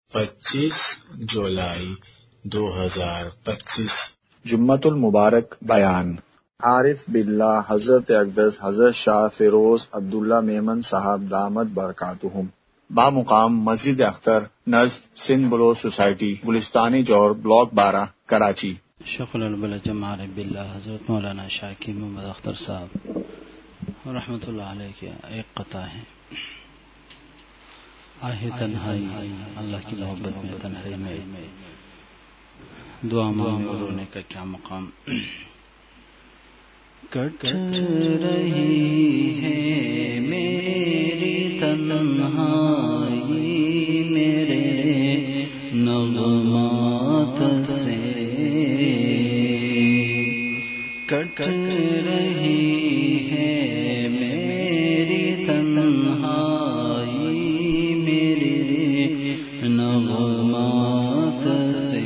25 جولائی 2025 جمعۃ المبارک بیان عارف باللہ حضرت اقدس حضرت شاہ فیروز عبداللہ میمن صاحب دامت برکاتہم بامقام مسجد اختر نزد سندھ بلوچ سوسائٹی گلستانی جوہر بلاک 12 کراچی۔ شیخ البلد عارف باللہ حضرت مولانا شاکر محمد اختر صاحب رحمۃ اللہ علیہ کے ایک قطع ہے۔ آہ تنہائی، اللہ کی محبت میں تنہائی میں دعا مانگنے اور رونے کا کیا مقام۔ کٹ رہی ہے میری تنہائی میرے نغمات سے، کٹ رہی ہے میری تنہائی میرے نغمات سے،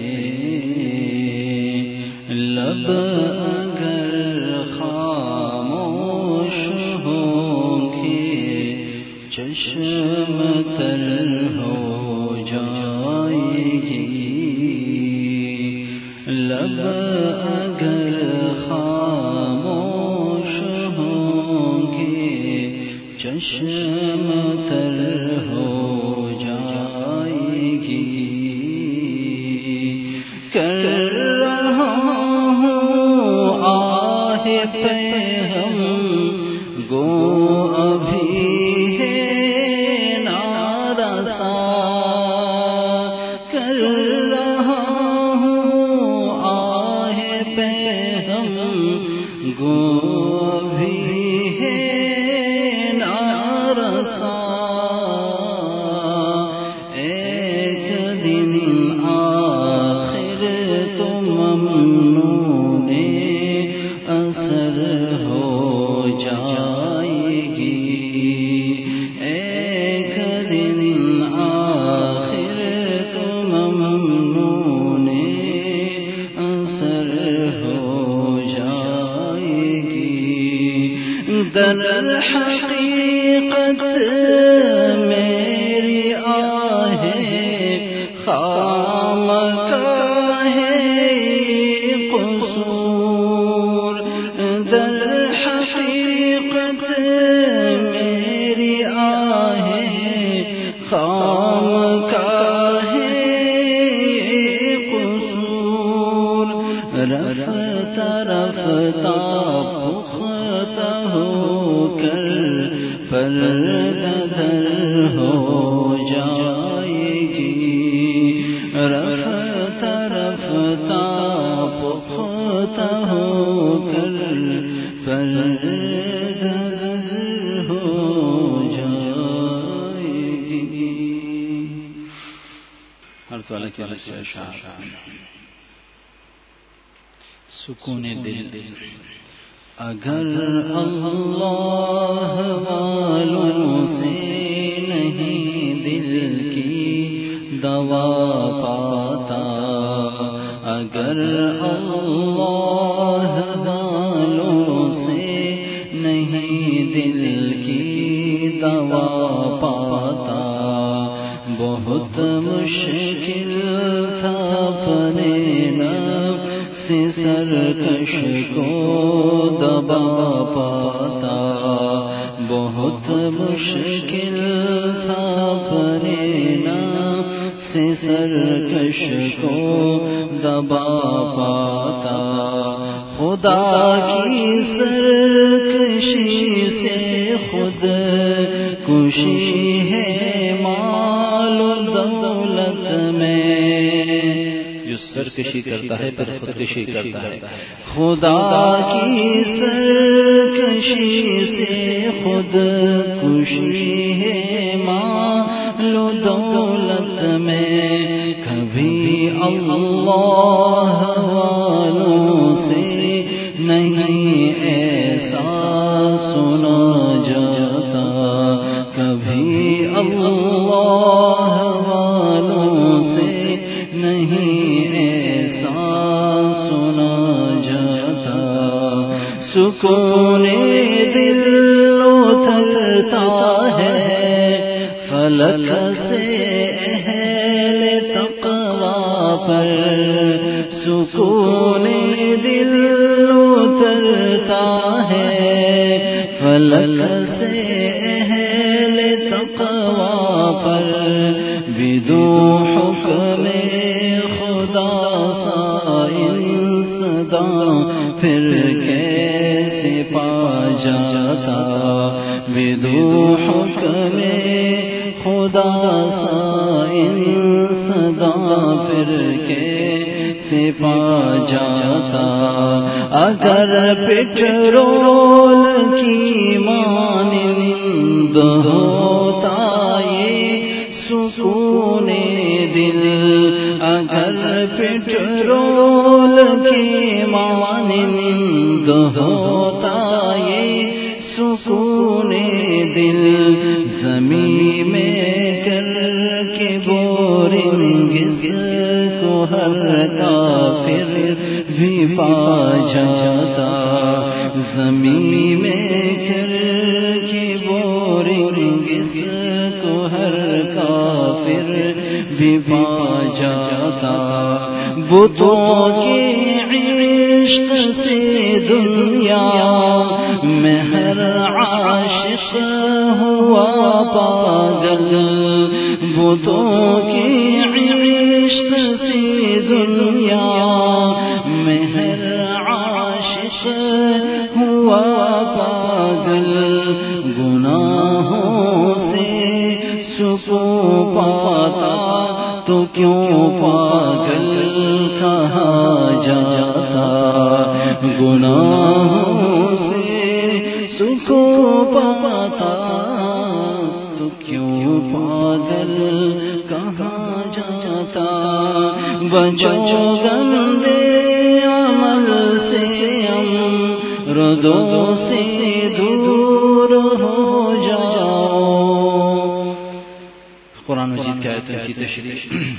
لب اگر خاموش ہوں گے چشم تر ہو جائے گی، لب اگر خاموش ہوں گے چشم تر ہو جائے گی، کر رہا ہوں آہ پہ ہم گو ابھی ہے نارسا، کر رہا ہوں آہ پہ ہم گو ابھی ہے نارسا، ایک دن آخر تو ممنون اثر ہو جائے گی، ایک دن آخر تو ممنون اثر ہو جائے گی، در حقیقت میری آہ خام کا ہے قصور، در حقیقت میری آہ خام کا ہے قصور، رفتہ رفتہ پختہ ہو کر پردر ہو جائے گی، رفتہ رفتہ پختہ ہو کر پردر ہو جائے گی۔ ہر تعالیٰ کی رضا شاہ سکون دل، اگر اللہ والوں سے نہیں دل کی دوا پاتا، اگر اللہ والوں سے نہیں دل کی دوا پاتا، بہت مشکل تھا اپنے نفس سرکش کو دبا پاتا، بہت مشکل تھا اپنے نفس سرکش کو دبا پاتا، خدا کی سرکشی سے خود کشی ہے مال و دولت میں، جو سرکشی کرتا ہے پھر خودکشی کرتا ہے، خدا کی سرکشی سے خود کشی ہے مال و دولت میں، کبھی اللہ والوں سے نہیں ایسا سنا جاتا، کبھی اللہ والوں سے نہیں ایسا سنا جاتا، سکون دل اترتا ہے فلک سے اہل پر سکون دل اترتا ہے، فلک سے اہل تقوی پر بدو حکم خدا سائن صدا پھر کیسے پا جاتا، بدو حکم خدا سائن صدا پھر کیسے پا جاتا۔ اگر پٹرول کی مانند ہوتا یہ سکون دل، اگر پٹرول کی مانند ہوتا یہ سکون دل، زمین میں کر کے بورنگ کو ہر کافر بھی پا جاتا، زمین میں کر کے بورنگ کو ہر کافر بھی پا جاتا۔ بتوں کے عشق سے دنیا میں ہر عاشق ہوا پاگل، بتوں کے عشق سے دنیا میں ہر عاشق ہوا پاگل، گناہوں سے سکون پاتا تو کیوں پاگل کہا جاتا، گناہوں سے سکون پاتا تو کیوں پاگل کہا جاتا۔ بچو گندے عمل سے امردوں سے دور ہو جاؤ۔ قرآن مجید کی آیت کی تشریح۔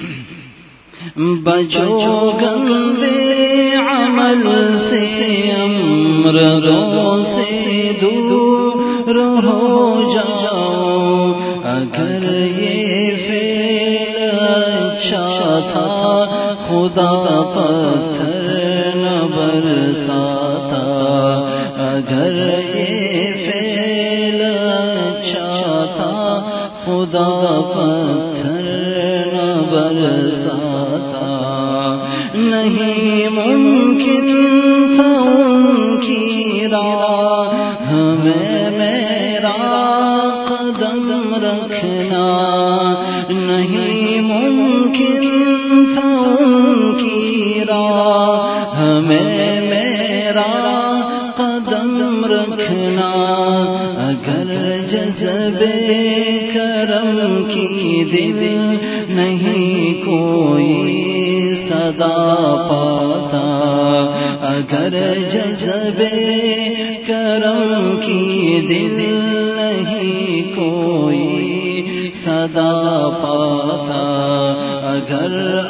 بچو گندے عمل سے امردوں سے دور ہو جاؤ، اگر یہ فعل اچھا تھا خدا پتھر نہ برساتا، اگر یہ فعل اچھا تھا خدا پتھر نہ برساتا، نہیں ممکن تھا ان کی راہ میں میرا قدم رکھنا، نہیں ممکن تھا ان کی راہ میں میرا قدم رکھنا، اگر جذبے کرم کی دل نہیں کوئی صدا پاتا، اگر جذبے کرم کی دل نہیں کوئی صدا پاتا، اگر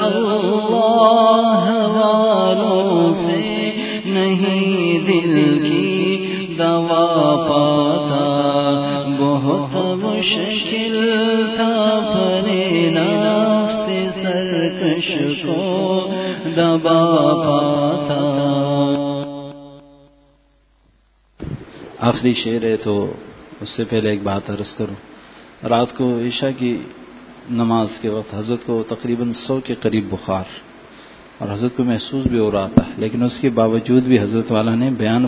اللہ والوں سے نہیں دل کی دوا پاتا، بہت مشکل تھا اپنے نفس سرکش کو دبا پاتا۔ آخری شعر ہے تو اس سے پہلے ایک بات عرض کروں۔ رات کو عشاء کی نماز کے وقت حضرت کو تقریباً 100 کے قریب بخار، اور حضرت کو محسوس بھی ہو رہا تھا، لیکن اس کے باوجود بھی حضرت والا نے بیان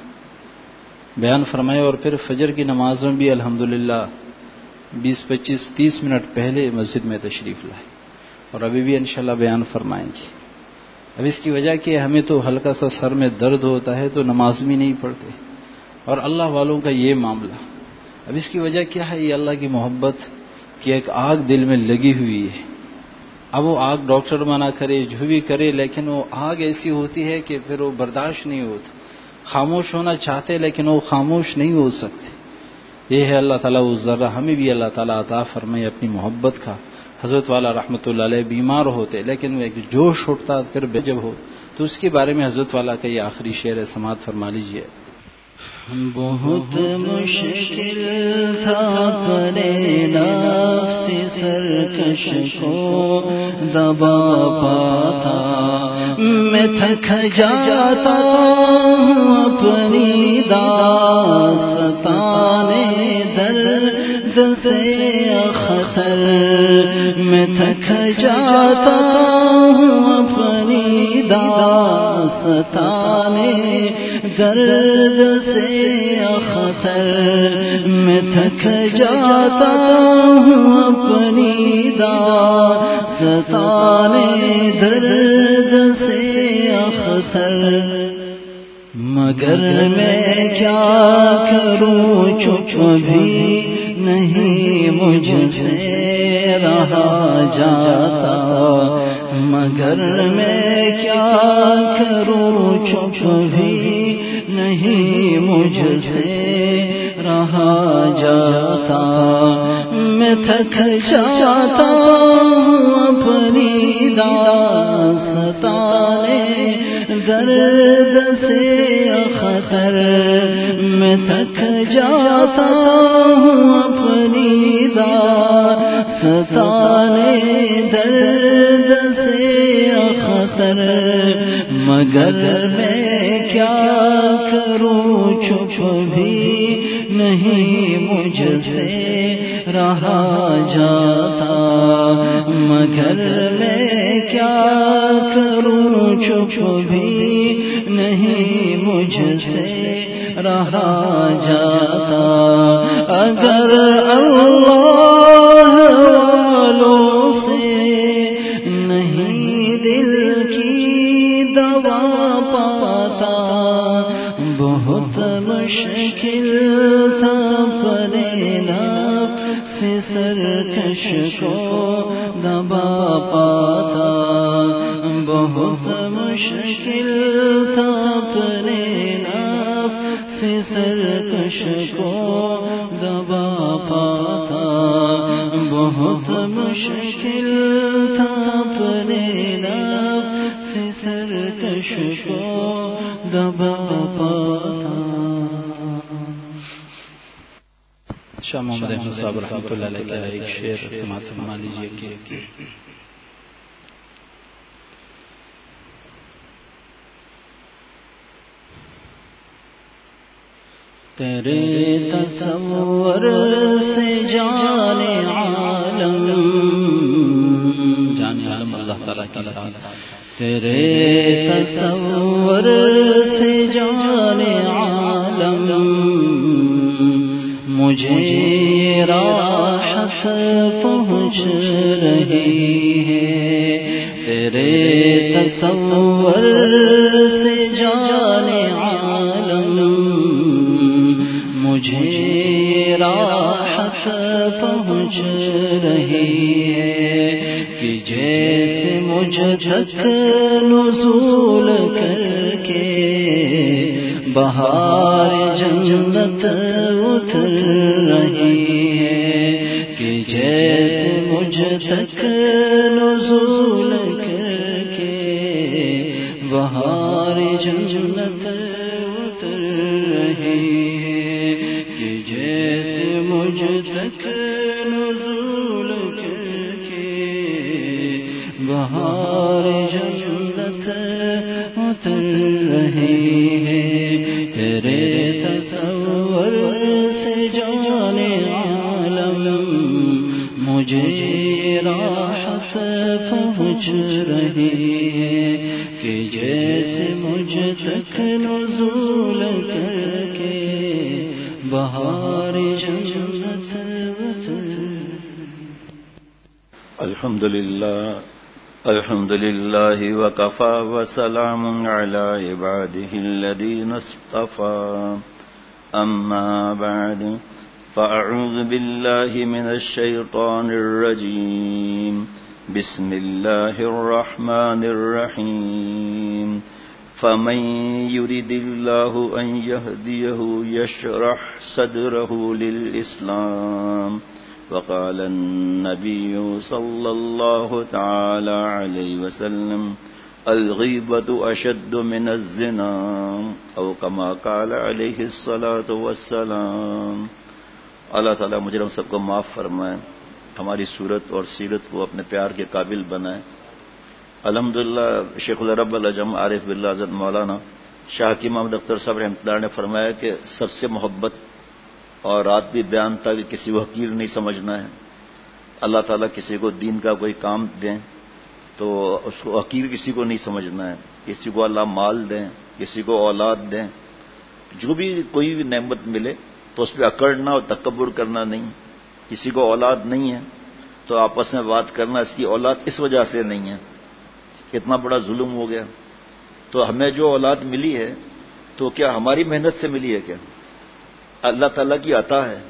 فرمایا اور پھر فجر کی نماز میں بھی الحمدللہ 20-25-30 منٹ پہلے مسجد میں تشریف لائے، اور ابھی بھی انشاءاللہ بیان فرمائیں گے۔ اب اس کی وجہ کہ ہمیں تو ہلکا سا سر میں درد ہوتا ہے تو نماز بھی نہیں پڑھتے، اور اللہ والوں کا یہ معاملہ، اب اس کی وجہ کیا ہے؟ یہ اللہ کی محبت کی ایک آگ دل میں لگی ہوئی ہے۔ اب وہ آگ ڈاکٹر منع کرے جو بھی کرے، لیکن وہ آگ ایسی ہوتی ہے کہ پھر وہ برداشت نہیں ہوتا، خاموش ہونا چاہتے لیکن وہ خاموش نہیں ہو سکتے۔ یہ ہے اللہ تعالیٰ وہ ذرہ ہمیں بھی اللہ تعالیٰ عطا فرمائے اپنی محبت کا۔ حضرت والا رحمۃ اللہ علیہ بیمار ہوتے لیکن وہ ایک جوش اٹھتا پھر جب ہو، تو اس کے بارے میں حضرت والا کا یہ آخری شعر ہے، سماعت فرما لیجیے۔ بہت مشکل تھا اپنے نفس سرکش کو دبا پاتا، میں تھک جاتا اپنی داستانے درد سے اختر، میں تھک جاتا اپنی داستانے درد سے اختر، میں تھک جاتا اپنی داستانے درد سے اختر، مگر میں کیا کروں چپ بھی نہیں مجھ سے رہا جاتا، مگر میں کیا کروں چپ بھی نہیں مجھ سے رہا جاتا، میں تھک جاتا اپنی داستانے درد سے اختر، میں تھک جاتا اپنی داستانے درد سے اختر، مگر میں کیا کروں چپ بھی نہیں مجھ سے رہا جاتا، مگر میں کیا کروں چپ بھی نہیں مجھ سے رہا جاتا، اگر اللہ والوں سے نہیں دل کی دوا پاتا، بہت مشکل تھا اپنے نفس سرکش کو دبا پاتا، بہت مشکل تھا اپنے نفس سرکش کو دبا پاتا، بہت مشکل تھا اپنے نفس سرکش کو دبا پاتا۔ شاہ محمد احمد صاحب رحمۃ اللہ علیہ کا ایک شعر سماعت فرما لیجیے کہ تیرے تصور سے جانے عالم اللہ تعالیٰ کی ذات، تیرے تصور سے جانے عالم، مجھے راحت پہنچ رہی ہے، تیرے تصور سے جانے عالم، مجھے راحت پہنچ رہی ہے، کہ جیسے مجھ تک نزول کر کے بہار جنت اتر رہی ہے، کہ جیسے مجھ تک نزول کر کے بہار جنت اتر رہی ہے، کہ جیسے مجھ تک نزول کر کے بہار جنت اتر رہی ہے، تیرے تصور سے جانے عالم، مجھے راحت پہنچ رہی ہے، کہ جیسے مجھ تک نزول کر کے بہار جنت اتر۔ الحمد لله وكفى وسلام على عباده الذين اصطفى، أما بعد، فأعوذ بالله من الشيطان الرجيم، بسم الله الرحمن الرحيم، فمن يرد الله أن يهديه يشرح صدره للإسلام، وقال النبي صلى الله تعالى عليه وسلم، الغیبۃ اشد من الزنا او کما قال علیہ الصلاۃ والسلام۔ اللہ تعالیٰ مجرم سب کو معاف فرمائے، ہماری صورت اور سیرت کو اپنے پیار کے قابل بنائے۔ الحمدللہ شیخ العرب العجم عارف باللہ حضرت مولانا شاہ کی محمد اختر صاحب رحمۃ اللہ نے فرمایا کہ سب سے محبت، اور رات بھی بیان تھا کہ کسی کو حقیر نہیں سمجھنا ہے۔ اللہ تعالیٰ کسی کو دین کا کوئی کام دیں تو اس کو حقیر کسی کو نہیں سمجھنا ہے۔ کسی کو اللہ مال دیں، کسی کو اولاد دیں، جو بھی کوئی بھی نعمت ملے تو اس پہ اکڑنا اور تکبر کرنا نہیں۔ کسی کو اولاد نہیں ہے تو آپس میں بات کرنا اس کی اولاد اس وجہ سے نہیں ہے، اتنا بڑا ظلم ہو گیا۔ تو ہمیں جو اولاد ملی ہے تو کیا ہماری محنت سے ملی ہے؟ کیا اللہ تعالیٰ کی عطا ہے؟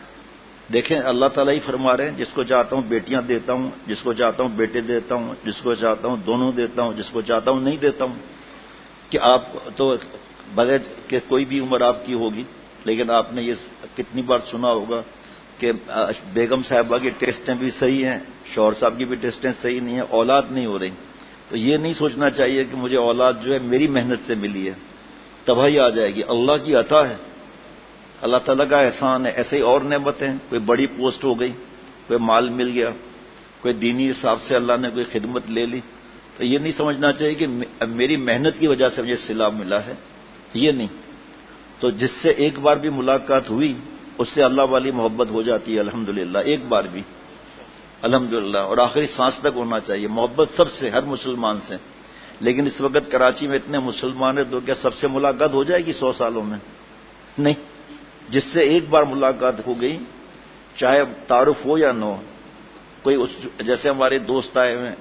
دیکھیں اللہ تعالیٰ ہی فرما رہے ہیں، جس کو چاہتا ہوں بیٹیاں دیتا ہوں، جس کو چاہتا ہوں بیٹے دیتا ہوں، جس کو چاہتا ہوں دونوں دیتا ہوں، جس کو چاہتا ہوں نہیں دیتا ہوں۔ کہ آپ تو بغیر کہ کوئی بھی عمر آپ کی ہوگی، لیکن آپ نے یہ کتنی بار سنا ہوگا کہ بیگم صاحبہ کی ٹیسٹیں بھی صحیح ہیں، شوہر صاحب کی بھی ٹیسٹیں صحیح نہیں ہیں، اولاد نہیں ہو رہی۔ تو یہ نہیں سوچنا چاہیے کہ مجھے اولاد جو ہے میری محنت سے ملی ہے، تباہی آ جائے گی۔ اللہ کی عطا ہے، اللہ تعالیٰ کا احسان ہے۔ ایسے ہی اور نعمتیں، کوئی بڑی پوسٹ ہو گئی، کوئی مال مل گیا، کوئی دینی حساب سے اللہ نے کوئی خدمت لے لی، تو یہ نہیں سمجھنا چاہیے کہ میری محنت کی وجہ سے مجھے صلہ ملا ہے، یہ نہیں۔ تو جس سے ایک بار بھی ملاقات ہوئی اس سے اللہ والی محبت ہو جاتی ہے الحمدللہ، ایک بار بھی الحمدللہ، اور آخری سانس تک ہونا چاہیے محبت سب سے، ہر مسلمان سے۔ لیکن اس وقت کراچی میں اتنے مسلمان ہیں تو کیا سب سے ملاقات ہو جائے گی 100 سالوں میں؟ نہیں۔ جس سے ایک بار ملاقات ہو گئی، چاہے تعارف ہو یا نہ ہو، کوئی جیسے ہمارے دوست آئے ہوئے ہیں،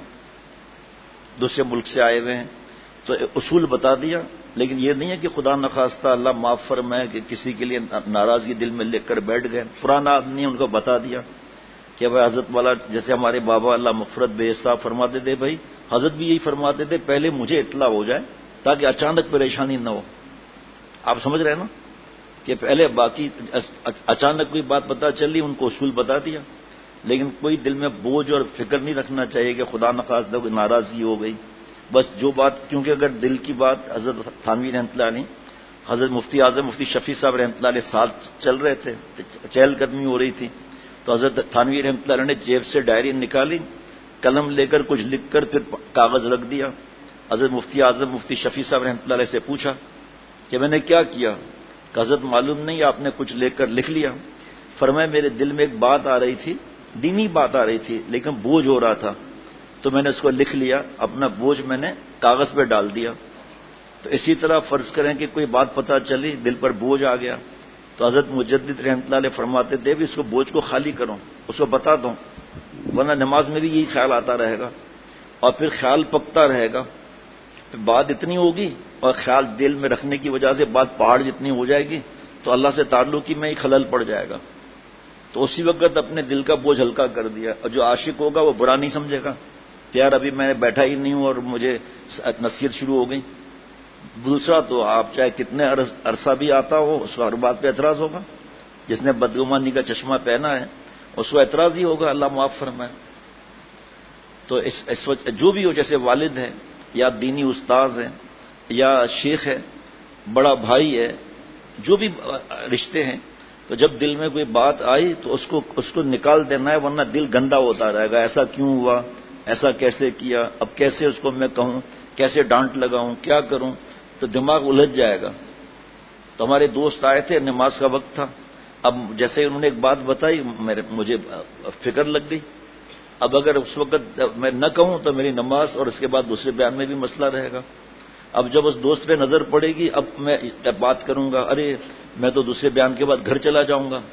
دوسرے ملک سے آئے ہوئے ہیں، تو اصول بتا دیا، لیکن یہ نہیں ہے کہ خدا نخواستہ اللہ معاف فرمائے کہ کسی کے لیے ناراضگی دل میں لے کر بیٹھ گئے۔ پرانا آدمی ان کو بتا دیا کہ بھائی حضرت والا، جیسے ہمارے بابا اللہ مغفرت بے حساب فرماتے تھے، بھائی حضرت بھی یہی فرماتے تھے، پہلے مجھے اطلاع ہو جائے تاکہ اچانک پریشانی نہ ہو۔ آپ سمجھ رہے ہیں نا کہ پہلے باقی اچانک کوئی بات پتہ چلی ان کو اصول بتا دیا، لیکن کوئی دل میں بوجھ اور فکر نہیں رکھنا چاہیے کہ خدا نخواستہ کوئی ناراضگی ہو گئی۔ بس جو بات، کیونکہ اگر دل کی بات، حضرت تھانوی رحمۃ اللہ علیہ، حضرت مفتی اعظم مفتی شفیع صاحب رحمۃ اللہ علیہ ساتھ چل رہے تھے، چہل قدمی ہو رہی تھی، تو حضرت تھانوی رحمۃ اللہ علیہ نے جیب سے ڈائری نکالی، قلم لے کر کچھ لکھ کر پھر کاغذ رکھ دیا۔ حضرت مفتی اعظم مفتی شفیع صاحب رحمۃ اللہ علیہ سے پوچھا کہ میں نے کیا کیا؟ کہ حضرت معلوم نہیں، آپ نے کچھ لے کر لکھ لیا۔ فرمایا میرے دل میں ایک بات آ رہی تھی، دینی بات آ رہی تھی، لیکن بوجھ ہو رہا تھا تو میں نے اس کو لکھ لیا، اپنا بوجھ میں نے کاغذ پہ ڈال دیا۔ تو اسی طرح فرض کریں کہ کوئی بات پتہ چلی، دل پر بوجھ آ گیا، تو حضرت مجدد رحمۃ اللہ علیہ فرماتے تھے بھی اس کو بوجھ کو خالی کرو، اس کو بتا دو، ورنہ نماز میں بھی یہی خیال آتا رہے گا اور پھر خیال پکتا رہے گا، پھر بات اتنی ہوگی اور خیال دل میں رکھنے کی وجہ سے بات پہاڑ جتنی ہو جائے گی تو اللہ سے تعلق ہی میں ہی خلل پڑ جائے گا۔ تو اسی وقت اپنے دل کا بوجھ ہلکا کر دیا، اور جو عاشق ہوگا وہ برا نہیں سمجھے گا کہ یار ابھی میں بیٹھا ہی نہیں ہوں اور مجھے نصیحت شروع ہو گئی۔ دوسرا تو آپ چاہے کتنے عرصہ بھی آتا ہو اس کو ہر بات پہ اعتراض ہوگا، جس نے بدگمانی کا چشمہ پہنا ہے اس کو اعتراض ہی ہوگا، اللہ معاف فرمائے۔ تو اس وقت جو بھی ہو، جیسے والد ہے یا دینی استاذ ہے یا شیخ ہے، بڑا بھائی ہے، جو بھی رشتے ہیں، تو جب دل میں کوئی بات آئی تو اس کو نکال دینا ہے، ورنہ دل گندا ہوتا رہے گا۔ ایسا کیوں ہوا، ایسا کیسے کیا، اب کیسے اس کو میں کہوں، کیسے ڈانٹ لگاؤں، کیا کروں، تو دماغ الجھ جائے گا۔ تو ہمارے دوست آئے تھے، نماز کا وقت تھا، اب جیسے انہوں نے ایک بات بتائی مجھے فکر لگ گئی، اب اگر اس وقت میں نہ کہوں تو میری نماز اور اس کے بعد دوسرے بیان میں بھی مسئلہ رہے گا۔ اب جب اس دوست پہ نظر پڑے گی، اب میں بات کروں گا، ارے میں تو دوسرے بیان کے بعد گھر چلا جاؤں گا،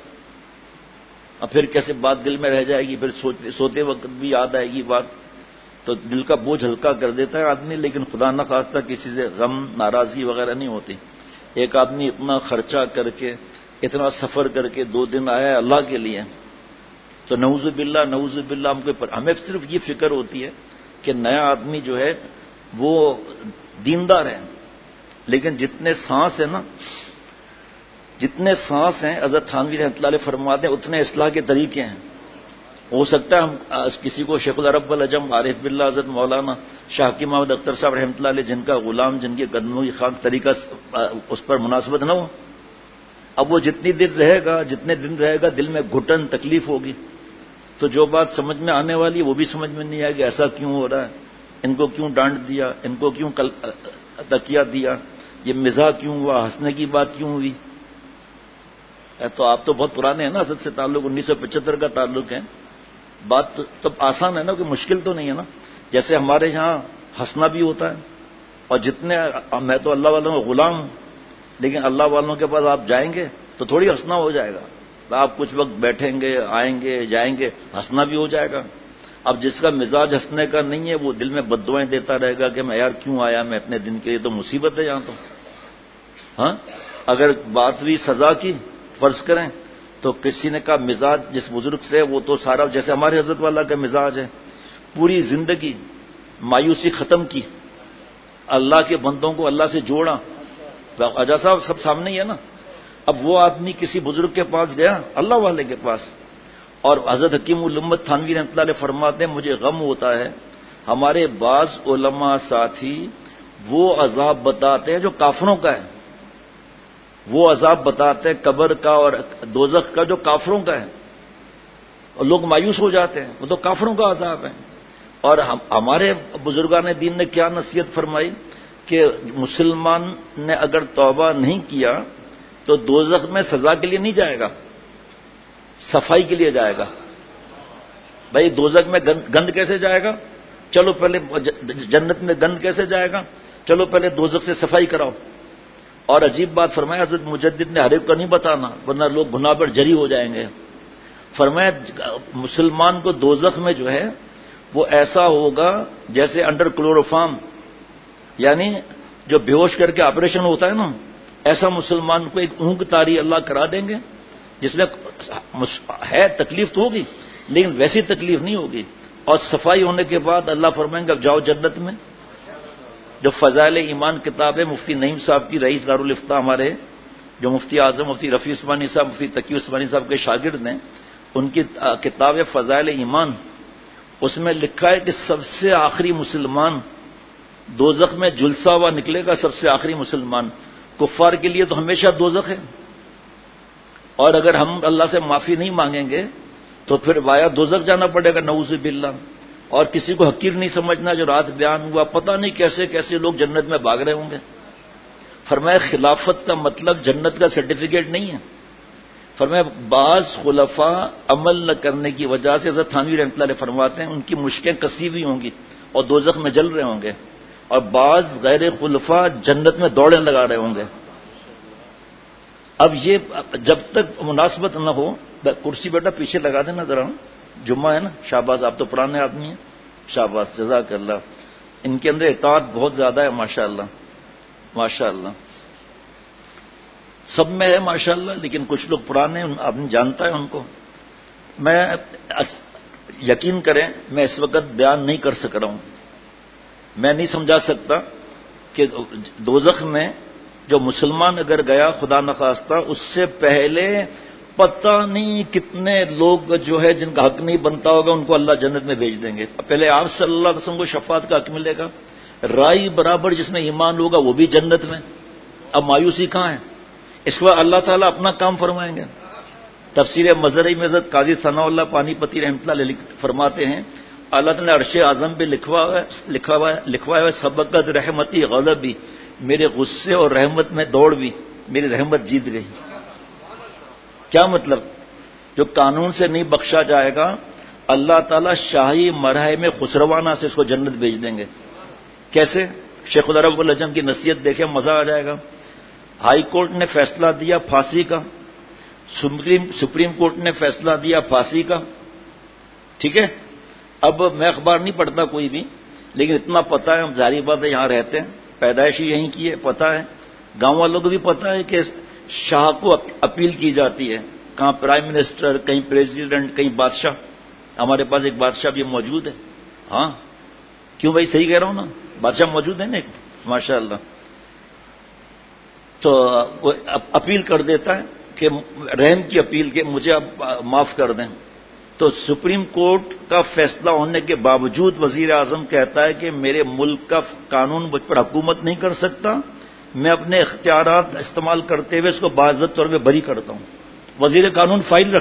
اب پھر کیسے بات دل میں رہ جائے گی، پھر سوتے وقت بھی یاد آئے گی بات، تو دل کا بوجھ ہلکا کر دیتا ہے آدمی۔ لیکن خدا نہ خواستہ کسی سے غم ناراضگی وغیرہ نہیں ہوتی۔ ایک آدمی اتنا خرچہ کر کے، اتنا سفر کر کے 2 دن آیا ہے اللہ کے لیے، تو نعوذ باللہ ہمیں صرف یہ فکر ہوتی ہے کہ نیا آدمی جو ہے وہ دیندار ہے، لیکن جتنے سانس ہیں حضرت تھانوی رحمۃ اللہ علیہ فرماتے ہیں اتنے اصلاح کے طریقے ہیں۔ ہو سکتا ہے ہم کسی کو شیخ العرب العجم عارف باللہ حضرت مولانا شاہ حکیم محمد اختر صاحب رحمۃ اللہ علیہ جن کا غلام، جن کے قدموں کی خاک طریقہ اس پر مناسبت نہ ہو، اب وہ جتنے دن رہے گا دل میں گھٹن تکلیف ہوگی، تو جو بات سمجھ میں آنے والی وہ بھی سمجھ میں نہیں آئے گی، ایسا کیوں ہو رہا ہے، ان کو کیوں ڈانٹ دیا، ان کو کیوں تکیہ دیا، یہ مزاح کیوں ہوا، ہنسنے کی بات کیوں ہوئی. تو آپ تو بہت پرانے ہیں نا، حضرت سے تعلق 1975 کا تعلق ہے. بات تو آسان ہے نا، کوئی مشکل تو نہیں ہے نا. جیسے ہمارے یہاں ہنسنا بھی ہوتا ہے، اور جتنے میں تو اللہ والوں کا غلام ہوں، لیکن اللہ والوں کے پاس آپ جائیں گے تو تھوڑی ہنسنا ہو جائے گا. آپ کچھ وقت بیٹھیں گے، آئیں گے، جائیں گے، ہنسنا بھی ہو جائے گا. اب جس کا مزاج ہنسنے کا نہیں ہے وہ دل میں بددعائیں دیتا رہے گا کہ میں یار کیوں آیا میں اتنے دن کے لیے، تو مصیبت ہے یہاں تو. ہاں، اگر بات ہوئی سزا کی فرض کریں تو کسی نے کہا مزاج جس بزرگ سے وہ تو سارا جیسے ہمارے حضرت والا کا مزاج ہے، پوری زندگی مایوسی ختم کی، اللہ کے بندوں کو اللہ سے جوڑا. اجا صاحب سب سامنے ہی ہے نا. اب وہ آدمی کسی بزرگ کے پاس گیا، اللہ والے کے پاس، اور حضرت حکیم الامت تھانوی رحمۃ اللہ علیہ فرماتے ہیں مجھے غم ہوتا ہے ہمارے بعض علماء ساتھی وہ عذاب بتاتے ہیں جو کافروں کا ہے، وہ عذاب بتاتے ہیں قبر کا اور دوزخ کا جو کافروں کا ہے، اور لوگ مایوس ہو جاتے ہیں وہ تو کافروں کا عذاب ہے. اور ہمارے بزرگان دین نے کیا نصیحت فرمائی کہ مسلمان نے اگر توبہ نہیں کیا تو دوزخ میں سزا کے لیے نہیں جائے گا، صفائی کے لیے جائے گا. بھائی دوزخ میں گند کیسے جائے گا؟ چلو پہلے جنت میں گند کیسے جائے گا؟ چلو پہلے دوزخ سے صفائی کراؤ. اور عجیب بات فرمایا حضرت مجدد نے، ہر ایک کو نہیں بتانا ورنہ لوگ گناہ پر جری ہو جائیں گے. فرمایا مسلمان کو دوزخ میں جو ہے وہ ایسا ہوگا جیسے انڈر کلوروفارم، یعنی جو بیہوش کر کے آپریشن ہوتا ہے نا، ایسا مسلمان کو ایک اونگ تاری اللہ کرا دیں گے جس میں ہے تکلیف تو ہوگی لیکن ویسی تکلیف نہیں ہوگی. اور صفائی ہونے کے بعد اللہ فرمائیں گے اب جاؤ جنت میں. جو فضائل ایمان کتاب ہے مفتی نعیم صاحب کی، رئیس دارالافتاء ہمارے، جو مفتی اعظم مفتی رفیع عثمانی صاحب، مفتی تقی عثمانی صاحب کے شاگرد ہیں، ان کی کتاب ہے فضائل ایمان. اس میں لکھا ہے کہ سب سے آخری مسلمان دوزخ میں جلسہ ہوا نکلے گا، سب سے آخری مسلمان. کفار کے لیے تو ہمیشہ دوزخ ہے، اور اگر ہم اللہ سے معافی نہیں مانگیں گے تو پھر وایا دوزخ جانا پڑے گا نعوذ باللہ. اور کسی کو حقیر نہیں سمجھنا. جو رات بیان ہوا پتہ نہیں کیسے کیسے لوگ جنت میں بھاگ رہے ہوں گے. فرمایا خلافت کا مطلب جنت کا سرٹیفکیٹ نہیں ہے. فرمایا بعض خلفاء عمل نہ کرنے کی وجہ سے، حضرت تھانوی رحمۃ اللہ علیہ فرماتے ہیں ان کی مشکیں کسی ہوئی ہوں گی اور دوزخ میں جل رہے ہوں گے، اور بعض غیر خلفاء جنت میں دوڑیں لگا رہے ہوں گے. اب یہ جب تک مناسبت نہ ہو، کرسی بیٹا پیچھے لگا دینا ذرا، جمعہ ہے نا. شہباز آپ تو پرانے آدمی ہیں، شہباز جزاک اللہ. ان کے اندر اطاعت بہت زیادہ ہے ماشاء اللہ، ماشاء اللہ سب میں ہے ماشاء اللہ، لیکن کچھ لوگ پرانے آدمی جانتا ہے ان کو. میں یقین کریں میں اس وقت بیان نہیں کر سک رہا ہوں، میں نہیں سمجھا سکتا کہ دوزخ میں جو مسلمان اگر گیا خدا نخواستہ اس سے پہلے پتہ نہیں کتنے لوگ جو ہے جن کا حق نہیں بنتا ہوگا ان کو اللہ جنت میں بھیج دیں گے. پہلے آپ صلی اللہ علیہ وسلم کو شفاعت کا حق ملے گا، رائی برابر جس میں ایمان ہوگا وہ بھی جنت میں. اب مایوسی کہاں ہے؟ اس کے بعد اللہ تعالیٰ اپنا کام فرمائیں گے. تفسیر مزرعی میں حضرت قاضی ثناء اللہ پانی پتی رحمۃ اللہ علیہ فرماتے ہیں اللہ تعالیٰ نے عرش اعظم پہ لکھوا ہے سبقت رحمتی غضبی، میرے غصے اور رحمت میں دوڑ بھی، میری رحمت جیت گئی. کیا مطلب؟ جو قانون سے نہیں بخشا جائے گا اللہ تعالیٰ شاہی مرحلے میں خسروانہ سے اس کو جنت بھیج دیں گے. کیسے؟ شیخ العرب العجم کی نصیحت دیکھیں مزہ آ جائے گا. ہائی کورٹ نے فیصلہ دیا پھانسی کا، سپریم کورٹ نے فیصلہ دیا پھانسی کا، ٹھیک ہے. اب میں اخبار نہیں پڑھتا کوئی بھی، لیکن اتنا پتا ہے، ہم ظاہری بات ہے یہاں رہتے ہیں، پیدائش ہی یہیں کی ہے، پتا ہے. گاؤں والوں کو بھی پتا ہے کہ شاہ کو اپیل کی جاتی ہے، کہاں پرائم منسٹر، کہیں پریزیڈنٹ، کہیں بادشاہ. ہمارے پاس ایک بادشاہ بھی موجود ہے. ہاں کیوں بھائی، صحیح کہہ رہا ہوں نا؟ بادشاہ موجود ہے نا ایک، ماشاء اللہ. تو وہ اپیل کر دیتا ہے کہ رحم کی اپیل کہ مجھے اب معاف کر دیں. تو سپریم کورٹ کا فیصلہ ہونے کے باوجود وزیر اعظم کہتا ہے کہ میرے ملک کا قانون مجھ پر حکومت نہیں کر سکتا، میں اپنے اختیارات استعمال کرتے ہوئے اس کو باعزت طور پہ بری کرتا ہوں۔ وزیر قانون فائل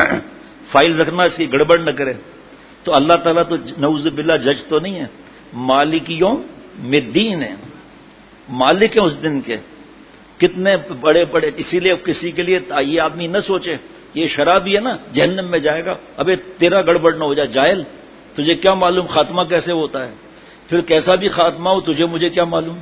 رکھنا اس کی گڑبڑ نہ کرے۔ تو اللہ تعالیٰ تو نعوذ باللہ جج تو نہیں ہے، مالک یوم الدین ہے، مالک ہے اس دن کے۔ کتنے بڑے بڑے، اسی لیے کسی کے لیے یہ آدمی نہ سوچے یہ شرابی ہے نا جہنم میں جائے گا، ابے تیرا گڑبڑ نہ ہو جائے، جاہل، تجھے کیا معلوم خاتمہ کیسے ہوتا ہے؟ پھر کیسا بھی خاتمہ ہو تجھے مجھے کیا معلوم؟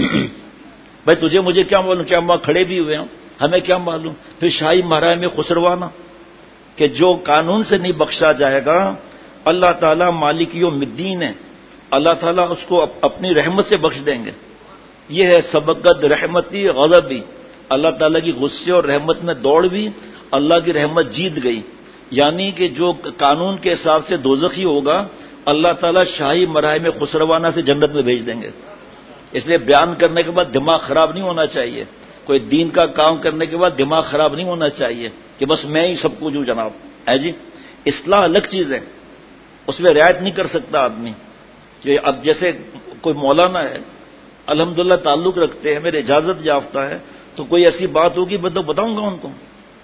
بھائی تجھے مجھے کیا معلوم؟ کیا ہم وہاں کھڑے بھی ہوئے ہوں، ہمیں کیا معلوم؟ پھر شاہی مہراج میں خسروانا کہ جو قانون سے نہیں بخشا جائے گا، اللہ تعالیٰ مالک یوم الدین ہے، اللہ تعالیٰ اس کو اپنی رحمت سے بخش دیں گے۔ یہ ہے سبقت رحمتی غضبی، اللہ تعالیٰ کی غصے اور رحمت میں دوڑ بھی، اللہ کی رحمت جیت گئی، یعنی کہ جو قانون کے حساب سے دوزخی ہوگا اللہ تعالیٰ شاہی مراحل میں خسروانہ سے جنت میں بھیج دیں گے۔ اس لیے بیان کرنے کے بعد دماغ خراب نہیں ہونا چاہیے، کوئی دین کا کام کرنے کے بعد دماغ خراب نہیں ہونا چاہیے کہ بس میں ہی سب کچھ ہوں جناب ہے جی۔ اصلاح الگ چیز ہے، اس میں رعایت نہیں کر سکتا آدمی۔ کہ اب جیسے کوئی مولانا ہے الحمدللہ تعلق رکھتے ہیں، میرے اجازت یافتہ ہے، تو کوئی ایسی بات ہوگی میں تو بتاؤں گا ان کو،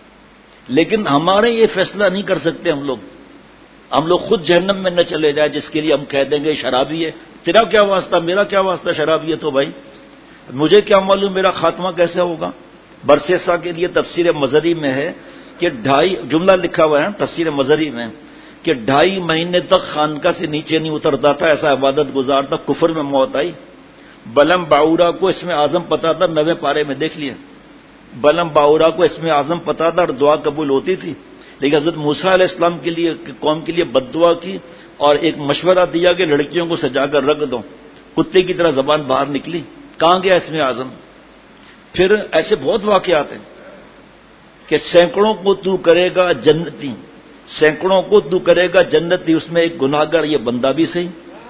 لیکن ہمارے یہ فیصلہ نہیں کر سکتے ہم لوگ خود جہنم میں نہ چلے جائیں جس کے لیے ہم کہہ دیں گے شرابی ہے، تیرا کیا واسطہ، میرا کیا واسطہ شرابی ہے تو بھائی مجھے کیا معلوم میرا خاتمہ کیسے ہوگا۔ برسیسا کے لیے تفسیر مظہری میں ہے کہ جملہ لکھا ہوا ہے تفسیر مظہری میں کہ 2.5 مہینے تک خانقاہ سے نیچے نہیں اترتا تھا، ایسا عبادت گزار تھا، کفر میں موت آئی۔ بلم باورا کو اس میں اعظم پتا تھا، 9ویں پارے میں دیکھ لیا، بلم باورا کو اس میں اعظم پتا تھا اور دعا قبول ہوتی تھی، لیکن حضرت موسیٰ علیہ السلام کے لیے قوم کے لیے بد دعا کی اور ایک مشورہ دیا کہ لڑکیوں کو سجا کر رکھ دو، کتے کی طرح زبان باہر نکلی، کہاں گیا اس میں اعظم؟ پھر ایسے بہت واقعات ہیں کہ سینکڑوں کو تو کرے گا جنتی، سینکڑوں کو تو کرے گا جنتی، اس میں ایک گناہگار یہ بندہ بھی صحیح۔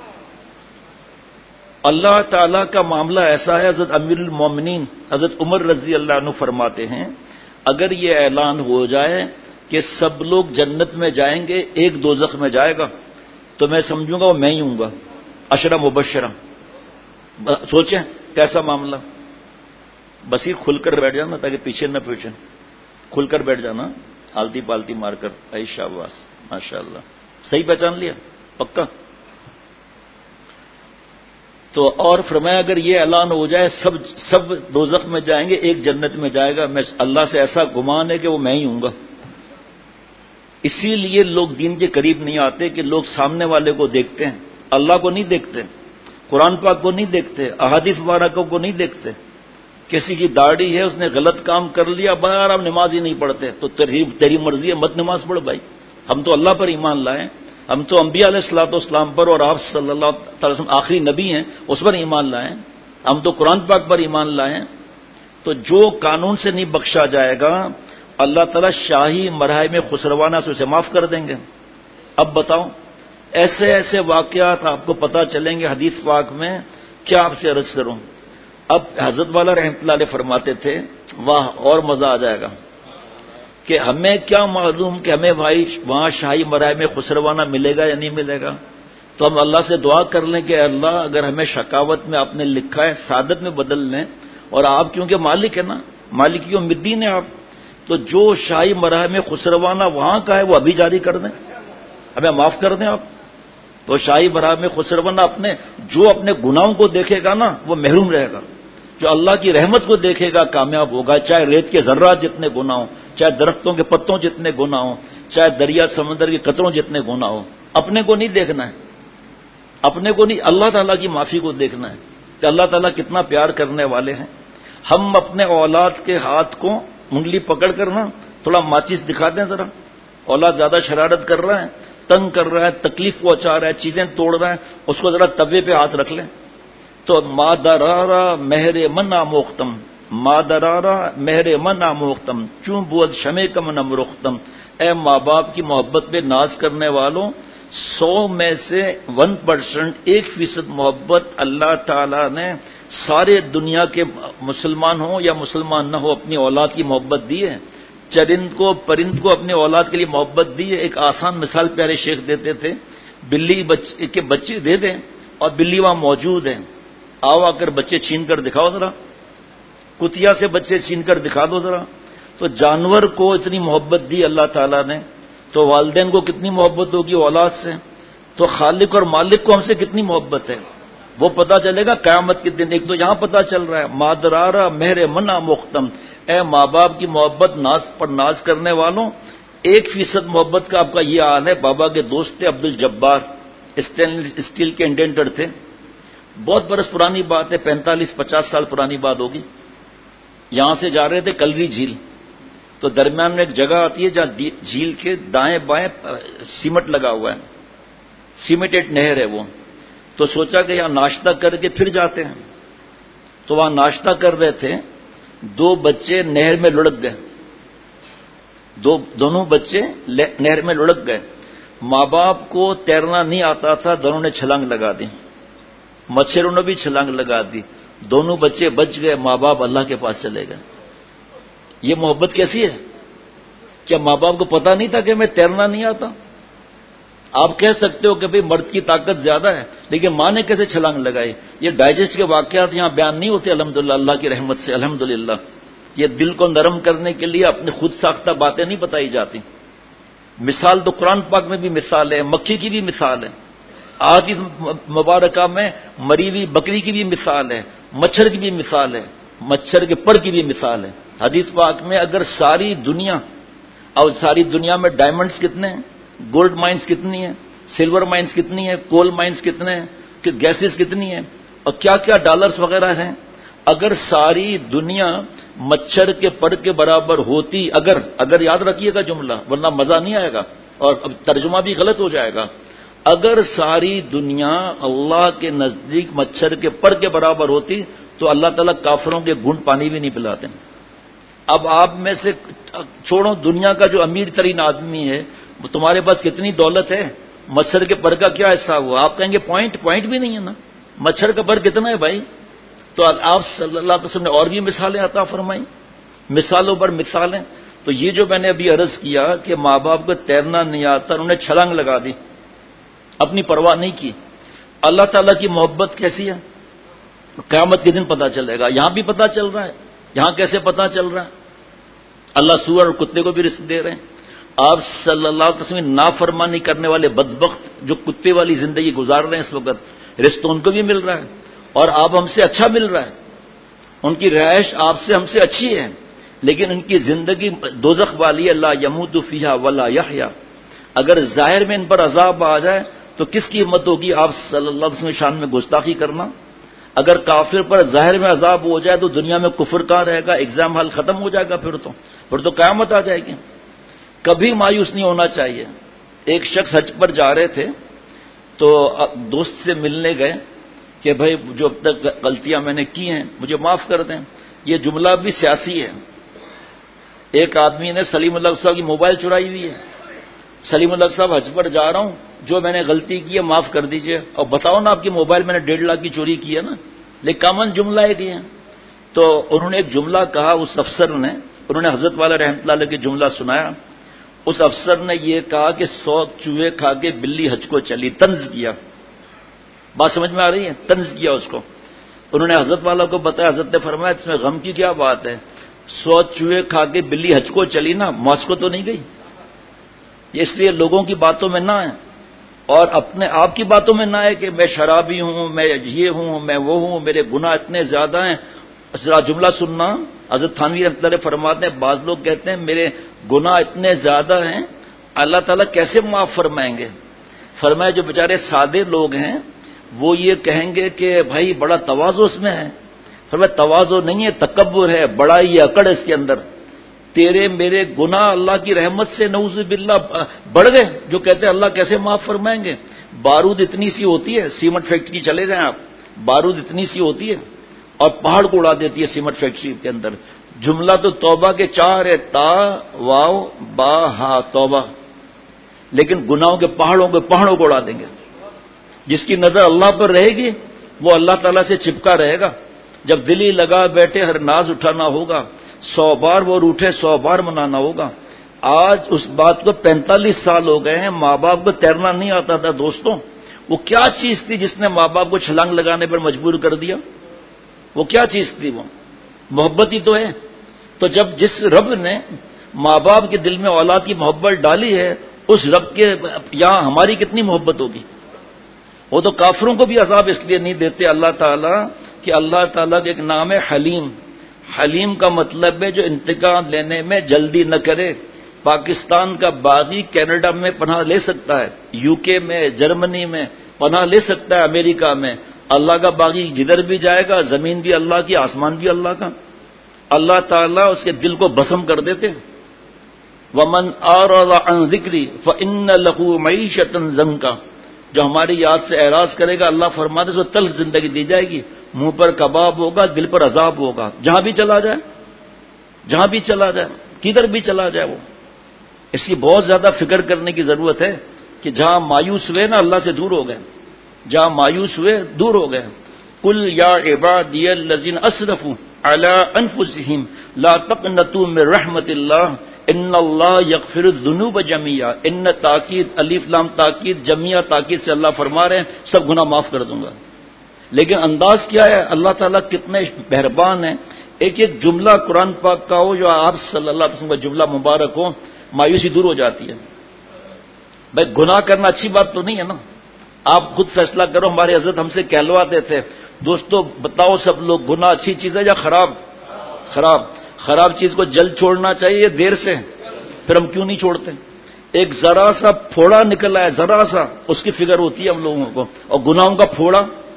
اللہ تعالیٰ کا معاملہ ایسا ہے، حضرت امیر المومنین حضرت عمر رضی اللہ عنہ فرماتے ہیں اگر یہ اعلان ہو جائے کہ سب لوگ جنت میں جائیں گے ایک دوزخ میں جائے گا تو میں سمجھوں گا وہ میں ہی ہوں گا، عشرہ مبشرہ۔ سوچیں کیسا معاملہ، بصیر کھل کر بیٹھ جانا تاکہ پیچھے نہ پوچھیں، کھل کر بیٹھ جانا، آلتی پالتی مار کر، اے شاباش ماشاء اللہ، صحیح پہچان لیا پکا۔ تو اور فرمایا اگر یہ اعلان ہو جائے سب دوزخ میں جائیں گے ایک جنت میں جائے گا، میں اللہ سے ایسا گمان ہے کہ وہ میں ہی ہوں گا۔ اسی لیے لوگ دین کے قریب نہیں آتے کہ لوگ سامنے والے کو دیکھتے ہیں، اللہ کو نہیں دیکھتے، قرآن پاک کو نہیں دیکھتے، احادیث مبارکہ کو نہیں دیکھتے۔ کسی کی داڑھی ہے اس نے غلط کام کر لیا، بار ہم نماز ہی نہیں پڑھتے، تو تیری مرضی ہے مت نماز پڑھ بھائی، ہم تو اللہ پر ایمان لائیں، ہم تو انبیاء علیہ الصلوۃ والسلام پر اور آپ صلی اللہ تعالی وسلم آخری نبی ہیں اس پر ایمان لائیں، ہم تو قرآن پاک پر ایمان لائیں۔ تو جو قانون سے نہیں بخشا جائے گا اللہ تعالیٰ شاہی مراحل میں خسروانہ سے اسے معاف کر دیں گے۔ اب بتاؤ ایسے ایسے واقعات آپ کو پتہ چلیں گے حدیث پاک میں، کیا آپ سے عرض کروں۔ اب حضرت والا رحمۃ اللہ علیہ فرماتے تھے واہ اور مزہ آ جائے گا کہ ہمیں کیا معلوم کہ ہمیں بھائی وہاں شاہی مراحل میں خسروانہ ملے گا یا نہیں ملے گا، تو ہم اللہ سے دعا کر لیں کہ اللہ اگر ہمیں شقاوت میں آپ نے لکھا ہے سعادت میں بدل لیں، اور آپ کیونکہ مالک ہے نا، مالک یوم الدین ہے آپ، تو جو شاہی مراحل میں خسروانہ وہاں کا ہے وہ ابھی جاری کر دیں، ہمیں معاف کر دیں آپ۔ تو شاہی مراحل میں خسروانہ جو اپنے گناہوں کو دیکھے گا نا وہ محروم رہے گا، جو اللہ کی رحمت کو دیکھے گا کامیاب ہوگا، چاہے ریت کے ذرات جتنے گناہ ہوں، چاہے درختوں کے پتوں جتنے گناہ ہوں، چاہے دریا سمندر کے قطروں جتنے گناہ ہوں، اپنے کو نہیں دیکھنا ہے، اپنے کو نہیں، اللہ تعالیٰ کی معافی کو دیکھنا ہے کہ اللہ تعالیٰ کتنا پیار کرنے والے ہیں۔ ہم اپنے اولاد کے ہاتھ کو انگلی پکڑ کر نا تھوڑا ماچس دکھا دیں ذرا، اولاد زیادہ شرارت کر رہا ہے، تنگ کر رہا ہے، تکلیف پہنچا رہا ہے، چیزیں توڑ رہا ہے، اس کو ذرا توے پہ ہاتھ رکھ لیں تو مادرارا مہر من آموختم، مادرارا مہر من آموختم چون بود شمع کم نمرختم۔ اے ماں باپ کی محبت پہ ناز کرنے والوں، 100 میں سے 1%، 1% محبت اللہ تعالیٰ نے سارے دنیا کے مسلمان ہوں یا مسلمان نہ ہو اپنی اولاد کی محبت دی ہے۔ چرند کو پرند کو اپنے اولاد کے لیے محبت دی ہے. ایک آسان مثال پیارے شیخ دیتے تھے, بلی کے بچے دے دیں اور بلی وہاں موجود ہے, آ کر بچے چھین کر دکھاؤ ذرا, کتیا سے بچے چھین کر دکھا دو ذرا. تو جانور کو اتنی محبت دی اللہ تعالیٰ نے, تو والدین کو کتنی محبت ہوگی اولاد سے, تو خالق اور مالک کو ہم سے کتنی محبت ہے وہ پتہ چلے گا قیامت کے دن. ایک تو یہاں پتہ چل رہا ہے مادرارا مہر منا مختم, اے ماں باپ کی محبت ناز پر ناز کرنے والوں, 1% محبت کا آپ کا یہ حال ہے. بابا کے دوست تھے عبد الجبار, اسٹیل کے انڈینٹر تھے, بہت برس پرانی بات ہے, 45-50 سال پرانی بات ہوگی. یہاں سے جا رہے تھے کلری جھیل, تو درمیان میں ایک جگہ آتی ہے جہاں جھیل کے دائیں بائیں سیمٹ لگا ہوا ہے, سیمنٹڈ نہر ہے وہ. تو سوچا کہ یہاں ناشتہ کر کے پھر جاتے ہیں. تو وہاں ناشتہ کر رہے تھے, 2 بچے نہر میں لڑک گئے, دونوں بچے نہر میں لڑک گئے. ماں باپ کو تیرنا نہیں آتا تھا, دونوں نے چھلانگ لگا دی, مچھروں نے بھی چھلانگ لگا دی, دونوں بچے بچ گئے, ماں باپ اللہ کے پاس چلے گئے. یہ محبت کیسی ہے؟ کیا ماں باپ کو پتا نہیں تھا کہ میں تیرنا نہیں آتا؟ آپ کہہ سکتے ہو کہ بھئی مرد کی طاقت زیادہ ہے, لیکن ماں نے کیسے چھلانگ لگائی؟ یہ ڈائجسٹ کے واقعات یہاں بیان نہیں ہوتے الحمدللہ, اللہ کی رحمت سے الحمدللہ. یہ دل کو نرم کرنے کے لیے اپنے خود ساختہ باتیں نہیں بتائی جاتی. مثال تو قرآن پاک میں بھی مثال ہے, مکھی کی بھی مثال ہے, آج کی مبارکہ میں مری ہوئی بکری کی بھی مثال ہے, مچھر کی بھی مثال ہے, مچھر کے پر کی بھی مثال ہے. حدیث پاک میں اگر ساری دنیا, اور ساری دنیا میں ڈائمنڈز کتنے ہیں, گولڈ مائنز کتنی ہیں, سلور مائنز کتنی ہیں, کول مائنز کتنے ہیں, کہ گیسز کتنی ہیں, اور کیا کیا ڈالرز وغیرہ ہیں, اگر ساری دنیا مچھر کے پر کے برابر ہوتی, اگر یاد رکھیے گا جملہ ورنہ مزہ نہیں آئے گا اور اب ترجمہ بھی غلط ہو جائے گا. اگر ساری دنیا اللہ کے نزدیک مچھر کے پر کے برابر ہوتی تو اللہ تعالیٰ کافروں کے گھونٹ پانی بھی نہیں پلاتے. اب آپ میں سے چھوڑو, دنیا کا جو امیر ترین آدمی ہے, تمہارے پاس کتنی دولت ہے, مچھر کے پر کا کیا حصہ ہوا؟ آپ کہیں گے پوائنٹ بھی نہیں ہے نا, مچھر کا پر کتنا ہے بھائی؟ تو آپ صلی اللہ علیہ وسلم نے اور بھی مثالیں عطا فرمائی, مثالوں پر مثالیں. تو یہ جو میں نے ابھی عرض کیا کہ ماں باپ کو تیرنا نہیں آتا, انہوں نے چھلانگ لگا دی, اپنی پرواہ نہیں کی. اللہ تعالیٰ کی محبت کیسی ہے قیامت کے دن پتہ چلے گا. یہاں بھی پتہ چل رہا ہے, یہاں کیسے پتہ چل رہا ہے؟ اللہ سور اور کتے کو بھی رزق دے رہے ہیں. آپ صلی اللہ علیہ وسلم نافرمانی کرنے والے بدبخت جو کتے والی زندگی گزار رہے ہیں اس وقت, رزق ان کو بھی مل رہا ہے, اور آپ ہم سے اچھا مل رہا ہے. ان کی رہائش آپ سے ہم سے اچھی ہے, لیکن ان کی زندگی دوزخ والی ہے. لا یموت فیہا ولا یحیا. اگر ظاہر میں ان پر عذاب آ جائے تو کس کی ہمت ہوگی آپ صلی اللہ علیہ وسلم شان میں گستاخی کرنا؟ اگر کافر پر ظاہر میں عذاب ہو جائے تو دنیا میں کفر کہاں رہے گا؟ ایگزام حل ختم ہو جائے گا, پھر تو قیامت آ جائے گی. کبھی مایوس نہیں ہونا چاہیے. ایک شخص حج پر جا رہے تھے تو دوست سے ملنے گئے کہ بھائی جو اب تک غلطیاں میں نے کی ہیں مجھے معاف کر دیں. یہ جملہ بھی سیاسی ہے. ایک آدمی نے سلیم اللہ صاحب کی موبائل چرائی ہوئی ہے. سلیم اللہ صاحب حج پر جا رہا ہوں, جو میں نے غلطی کی ہے معاف کر دیجئے. اور بتاؤ نا آپ کی موبائل میں نے 1.5 لاکھ کی چوری کی ہے نا, لیکن کامن جملہ ایک ہے. تو انہوں نے ایک جملہ کہا, اس افسر نے, انہوں نے حضرت والا رحمۃ اللہ علیہ کے جملہ سنایا. اس افسر نے یہ کہا کہ 100 چوہے کھا کے بلی حج کو چلی. طنز کیا. بات سمجھ میں آ رہی ہے؟ طنز کیا اس کو. انہوں نے حضرت والا کو بتایا, حضرت نے فرمایا اس میں غم کی کیا بات ہے, 100 چوہے کھا کے بلی حج کو چلی نا, ماسکو تو نہیں گئی. اس لیے لوگوں کی باتوں میں نہ آئے اور اپنے آپ کی باتوں میں نہ آئے کہ میں شرابی ہوں, میں یہ ہوں, میں وہ ہوں, میرے گناہ اتنے زیادہ ہیں. ذرا جملہ سننا, حضرت تھانوی رحمۃ اللہ فرماتے ہیں بعض لوگ کہتے ہیں میرے گناہ اتنے زیادہ ہیں اللہ تعالیٰ کیسے معاف فرمائیں گے؟ فرمایا جو بیچارے سادے لوگ ہیں وہ یہ کہیں گے کہ بھائی بڑا تواضع اس میں ہے. فرمایا تواضع نہیں ہے, تکبر ہے, بڑائی اکڑ اس کے اندر. تیرے میرے گناہ اللہ کی رحمت سے نعوذ باللہ بڑھ گئے, جو کہتے ہیں اللہ کیسے معاف فرمائیں گے. بارود اتنی سی ہوتی ہے, سیمنٹ فیکٹری چلے جائیں آپ, بارود اتنی سی ہوتی ہے اور پہاڑ کو اڑا دیتی ہے سیمنٹ فیکٹری کے اندر. جملہ تو توبہ کے 4 ہے, تا واو با ہا توبہ, لیکن گناہوں کے پہاڑوں کو اڑا دیں گے. جس کی نظر اللہ پر رہے گی وہ اللہ تعالیٰ سے چپکا رہے گا. جب دلی لگا بیٹھے ہر ناز اٹھانا ہوگا, 100 بار وہ روٹھے 100 بار منانا ہوگا. آج اس بات کو 45 سال ہو گئے ہیں. ماں باپ کو تیرنا نہیں آتا تھا دوستوں. وہ کیا چیز تھی جس نے ماں باپ کو چھلانگ لگانے پر مجبور کر دیا؟ وہ کیا چیز تھی؟ وہ محبت ہی تو ہے. تو جب جس رب نے ماں باپ کے دل میں اولاد کی محبت ڈالی ہے، اس رب کے یہاں ہماری کتنی محبت ہوگی. وہ تو کافروں کو بھی عذاب اس لیے نہیں دیتے اللہ تعالیٰ کہ اللہ تعالیٰ کا ایک نام ہے حلیم. حلیم کا مطلب ہے جو انتقام لینے میں جلدی نہ کرے. پاکستان کا باغی کینیڈا میں پناہ لے سکتا ہے، یو کے میں، جرمنی میں پناہ لے سکتا ہے، امریکہ میں. اللہ کا باغی جدھر بھی جائے گا، زمین بھی اللہ کی، آسمان بھی اللہ کا. اللہ تعالیٰ اس کے دل کو بھسم کر دیتے. وَمَنْ أَعْرَضَ عَنْ ذِكْرِي فَإِنَّ لَهُ مَعِيشَةً ضَنْكًا. جو ہماری یاد سے اعراض کرے گا، اللہ فرماتے ہیں اس کو تلخ زندگی دی جائے گی، منہ پر کباب ہوگا، دل پر عذاب ہوگا. جہاں بھی چلا جائے، جہاں بھی چلا جائے، کدھر بھی چلا جائے. وہ اس کی بہت زیادہ فکر کرنے کی ضرورت ہے کہ جہاں مایوس ہوئے نا اللہ سے دور ہو گئے، جہاں مایوس ہوئے دور ہو گئے. قُلْ يَا عِبَادِيَ الَّذِينَ أَسْرَفُوا عَلَىٰ أَنفُسِهِمْ لَا تَقْنَطُوا مِن رَحْمَةِ اللَّهِ ان اللہ یغفر الذنوب جميعا. ان تاکید، الف لام تاکید، جميعا تاکید سے اللہ فرما رہے ہیں سب گناہ معاف کر دوں گا. لیکن انداز کیا ہے؟ اللہ تعالیٰ کتنے مہربان ہیں. ایک ایک جملہ قرآن پاک کا ہو جو آپ صلی اللہ علیہ وسلم کا جملہ مبارک ہو، مایوسی دور ہو جاتی ہے. بھائی گناہ کرنا اچھی بات تو نہیں ہے نا. آپ خود فیصلہ کرو. ہمارے حضرت ہم سے کہلواتے تھے، دوستو بتاؤ سب لوگ، گناہ اچھی چیز ہے یا خراب؟ خراب. خراب چیز کو جلد چھوڑنا چاہیے دیر سے. پھر ہم کیوں نہیں چھوڑتے؟ ایک ذرا سا پھوڑا نکل آیا، ذرا سا، اس کی فکر ہوتی ہے ہم لوگوں کو. اور گناہوں کا پھوڑا،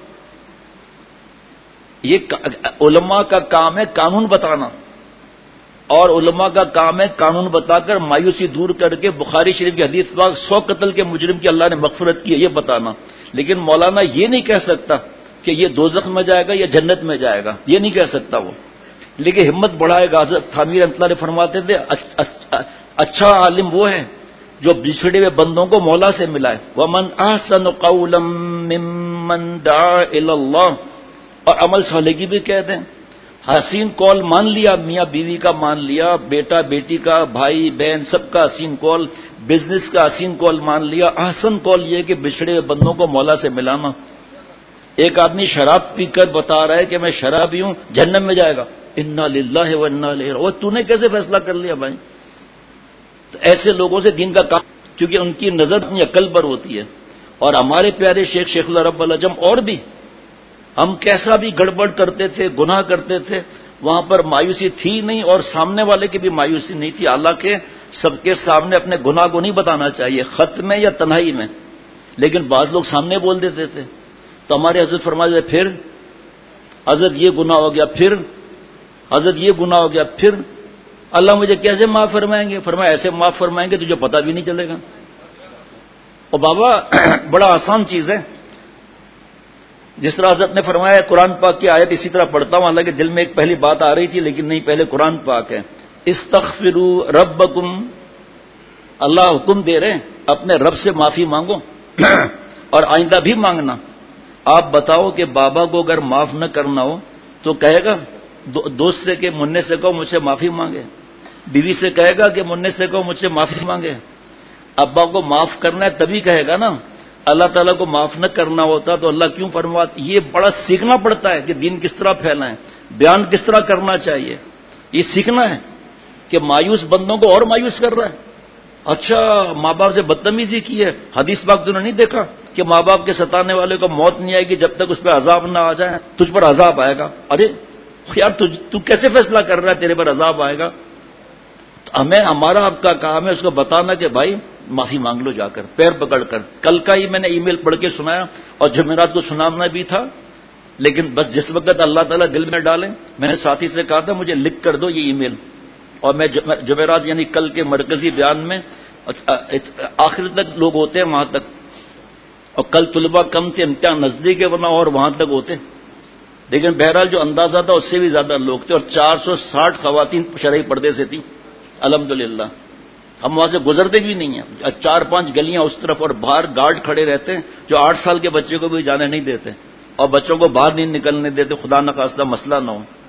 یہ علماء کا کام ہے قانون بتانا. اور علماء کا کام ہے قانون بتا کر مایوسی دور کر کے بخاری شریف کی حدیث پاک 100 قتل کے مجرم کی اللہ نے مغفرت کی ہے یہ بتانا. لیکن مولانا یہ نہیں کہہ سکتا کہ یہ دوزخ میں جائے گا یا جنت میں جائے گا، یہ نہیں کہہ سکتا وہ. لیکن ہمت بڑھائے گا. حضرت تھانوی رحمۃ اللہ علیہ فرماتے تھے اچھا عالم وہ ہے جو بچھڑے ہوئے بندوں کو مولا سے ملائے. وَمَنْ أَحْسَنُ قَوْلًا مِّمَّنْ دَعَا إِلَى اللَّهِ. اور عمل صالح کی بھی کہتے ہیں. حسین قول مان لیا، میاں بیوی کا مان لیا، بیٹا بیٹی کا، بھائی بہن سب کا حسین قول، بزنس کا حسین قول مان لیا. احسن قول یہ کہ بچھڑے ہوئے بندوں کو مولا سے ملانا. ایک آدمی شراب پی کر بتا رہا ہے کہ میں شرابی ہوں، جہنم میں جائے گا. انا للہ و انا الیہ راجعون. تو نے کیسے فیصلہ کر لیا بھائی؟ تو ایسے لوگوں سے دین کا کام، کیونکہ ان کی نظر اپنی عقل پر ہوتی ہے. اور ہمارے پیارے شیخ اللہ رب العجم اور بھی، ہم کیسا بھی گڑبڑ کرتے تھے، گناہ کرتے تھے، وہاں پر مایوسی تھی نہیں اور سامنے والے کی بھی مایوسی نہیں تھی. حالانکہ سب کے سامنے اپنے گناہ کو نہیں بتانا چاہیے، خط میں یا تنہائی میں. لیکن بعض لوگ سامنے بول دیتے تھے. تو ہمارے حضرت فرماتے تھے پھر حضرت یہ گناہ ہو گیا، پھر حضرت یہ گناہ ہو گیا، پھر اللہ مجھے کیسے معاف فرمائیں گے؟ فرمایا ایسے معاف فرمائیں گے تجھے پتہ بھی نہیں چلے گا. اور بابا بڑا آسان چیز ہے. جس طرح حضرت نے فرمایا قرآن پاک کی آیت اسی طرح پڑھتا ہوں، حالانکہ دل میں ایک پہلی بات آ رہی تھی لیکن نہیں، پہلے قرآن پاک ہے. استغفروا ربکم. اللہ حکم دے رہے ہیں اپنے رب سے معافی مانگو اور آئندہ بھی مانگنا. آپ بتاؤ کہ بابا کو اگر معاف نہ کرنا ہو تو کہے گا دوست سے کہ منع سے کہو مجھ سے معافی مانگے، بیوی سے کہے گا کہ منع سے کہو مجھ سے معافی مانگے. ابا کو معاف کرنا ہے تبھی کہے گا نا. اللہ تعالیٰ کو معاف نہ کرنا ہوتا تو اللہ کیوں فرماتا؟ یہ بڑا سیکھنا پڑتا ہے کہ دین کس طرح پھیلائیں، بیان کس طرح کرنا چاہیے. یہ سیکھنا ہے کہ مایوس بندوں کو اور مایوس کر رہا ہے. اچھا ماں باپ سے بدتمیزی کی ہے، حدیث پاک تو نے نہیں دیکھا کہ ماں باپ کے ستانے والے کو موت نہیں آئے گی جب تک اس پہ عذاب نہ آ جائے، تجھ پر عذاب آئے گا. ارے یار تو کیسے فیصلہ کر رہا ہے تیرے پر عذاب آئے گا؟ ہمیں ہمارا آپ کا کام ہے اس کو بتانا کہ بھائی معافی مانگ لو جا کر پیر پکڑ کر. کل کا ہی میں نے ای میل پڑھ کے سنایا اور جمعرات کو سنانا بھی تھا، لیکن بس جس وقت اللہ تعالیٰ دل میں ڈالیں. میں نے ساتھی سے کہا تھا مجھے لکھ کر دو یہ ای میل، اور میں جمعرات یعنی کل کے مرکزی بیان میں آخر تک لوگ ہوتے ہیں وہاں تک، اور کل طلباء کم تھے، امتحان نزدیک ہے ورنہ اور وہاں تک ہوتے. لیکن بہرحال جو اندازہ تھا اس سے بھی زیادہ لوگ تھے، اور 460 خواتین شرعی پردے سے تھیں الحمدللہ. ہم وہاں سے گزرتے بھی نہیں ہیں. 4-5 گلیاں اس طرف اور باہر گارڈ کھڑے رہتے ہیں جو 8 سال کے بچے کو بھی جانے نہیں دیتے اور بچوں کو باہر نہیں نکلنے دیتے، خدا نخواستہ مسئلہ نہ ہو.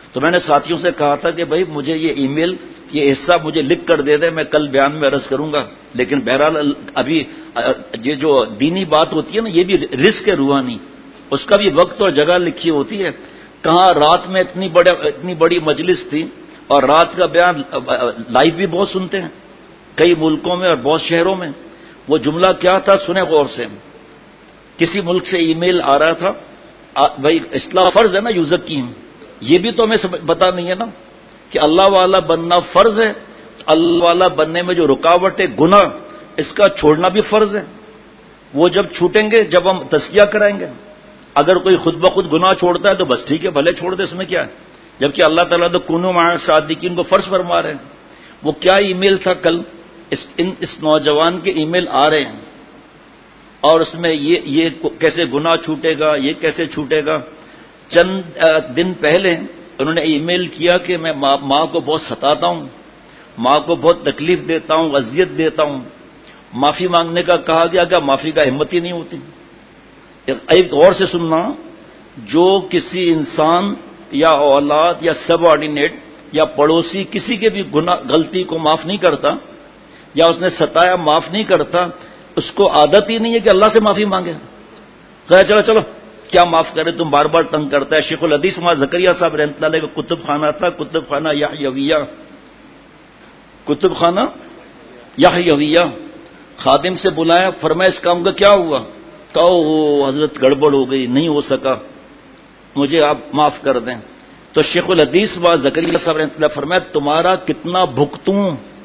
تو میں نے ساتھیوں سے کہا تھا کہ بھائی مجھے یہ ای میل یہ حصہ مجھے لکھ کر دے دیں، میں کل بیان میں عرض کروں گا، لیکن بہرحال ابھی یہ جو دینی بات ہوتی ہے نا، یہ بھی رزق ہے روحانی، اس کا بھی وقت اور جگہ لکھی ہوتی ہے. کہاں رات میں اتنی بڑی مجلس تھی، اور رات کا بیان لائیو بھی بہت سنتے ہیں کئی ملکوں میں اور بہت شہروں میں. وہ جملہ کیا تھا سنیں غور سے. کسی ملک سے ای میل آ رہا تھا، بھائی اصلاح فرض ہے نا یوزکیم، یہ بھی تو ہمیں پتا نہیں ہے نا کہ اللہ والا بننا فرض ہے. اللہ والا بننے میں جو رکاوٹ ہے گناہ، اس کا چھوڑنا بھی فرض ہے. وہ جب چھوٹیں گے جب ہم تزکیہ کرائیں گے. اگر کوئی خود بخود گناہ چھوڑتا ہے تو بس ٹھیک ہے، بھلے چھوڑ دے، اس میں کیا ہے. جبکہ اللہ تعالیٰ تو کنو مع صادقین کو فرض فرما رہے ہیں. وہ کیا ای میل تھا کل، اس نوجوان کے ای میل آ رہے ہیں، اور اس میں یہ کیسے گناہ چھوٹے گا، یہ کیسے چھوٹے گا. چند دن پہلے انہوں نے ای میل کیا کہ میں ماں کو بہت ستاتا ہوں، ماں کو بہت تکلیف دیتا ہوں، اذیت دیتا ہوں. معافی مانگنے کا کہا گیا کہ معافی کا ہمت ہی نہیں ہوتی. ایک غور سے سننا، جو کسی انسان یا اولاد یا سب آرڈینیٹ یا پڑوسی کسی کے بھی گناہ غلطی کو معاف نہیں کرتا، یا اس نے ستایا معاف نہیں کرتا، اس کو عادت ہی نہیں ہے کہ اللہ سے معافی مانگے. چلو چلو کیا معاف کرے، تم بار بار تنگ کرتا ہے. شیخ الحدیث مولانا زکریا صاحب رحمۃ اللہ علیہ کا کتب خانہ تھا، کتب خانہ یحیویہ، کتب خانہ یحیویہ. خادم سے بلایا، فرمایا اس کام کا کیا ہوا؟ کہو حضرت گڑبڑ ہو گئی، نہیں ہو سکا، مجھے آپ معاف کر دیں. تو شیخ الحدیث مولانا زکریا صاحب رحمۃ اللہ فرمایا تمہارا کتنا بھگتوں،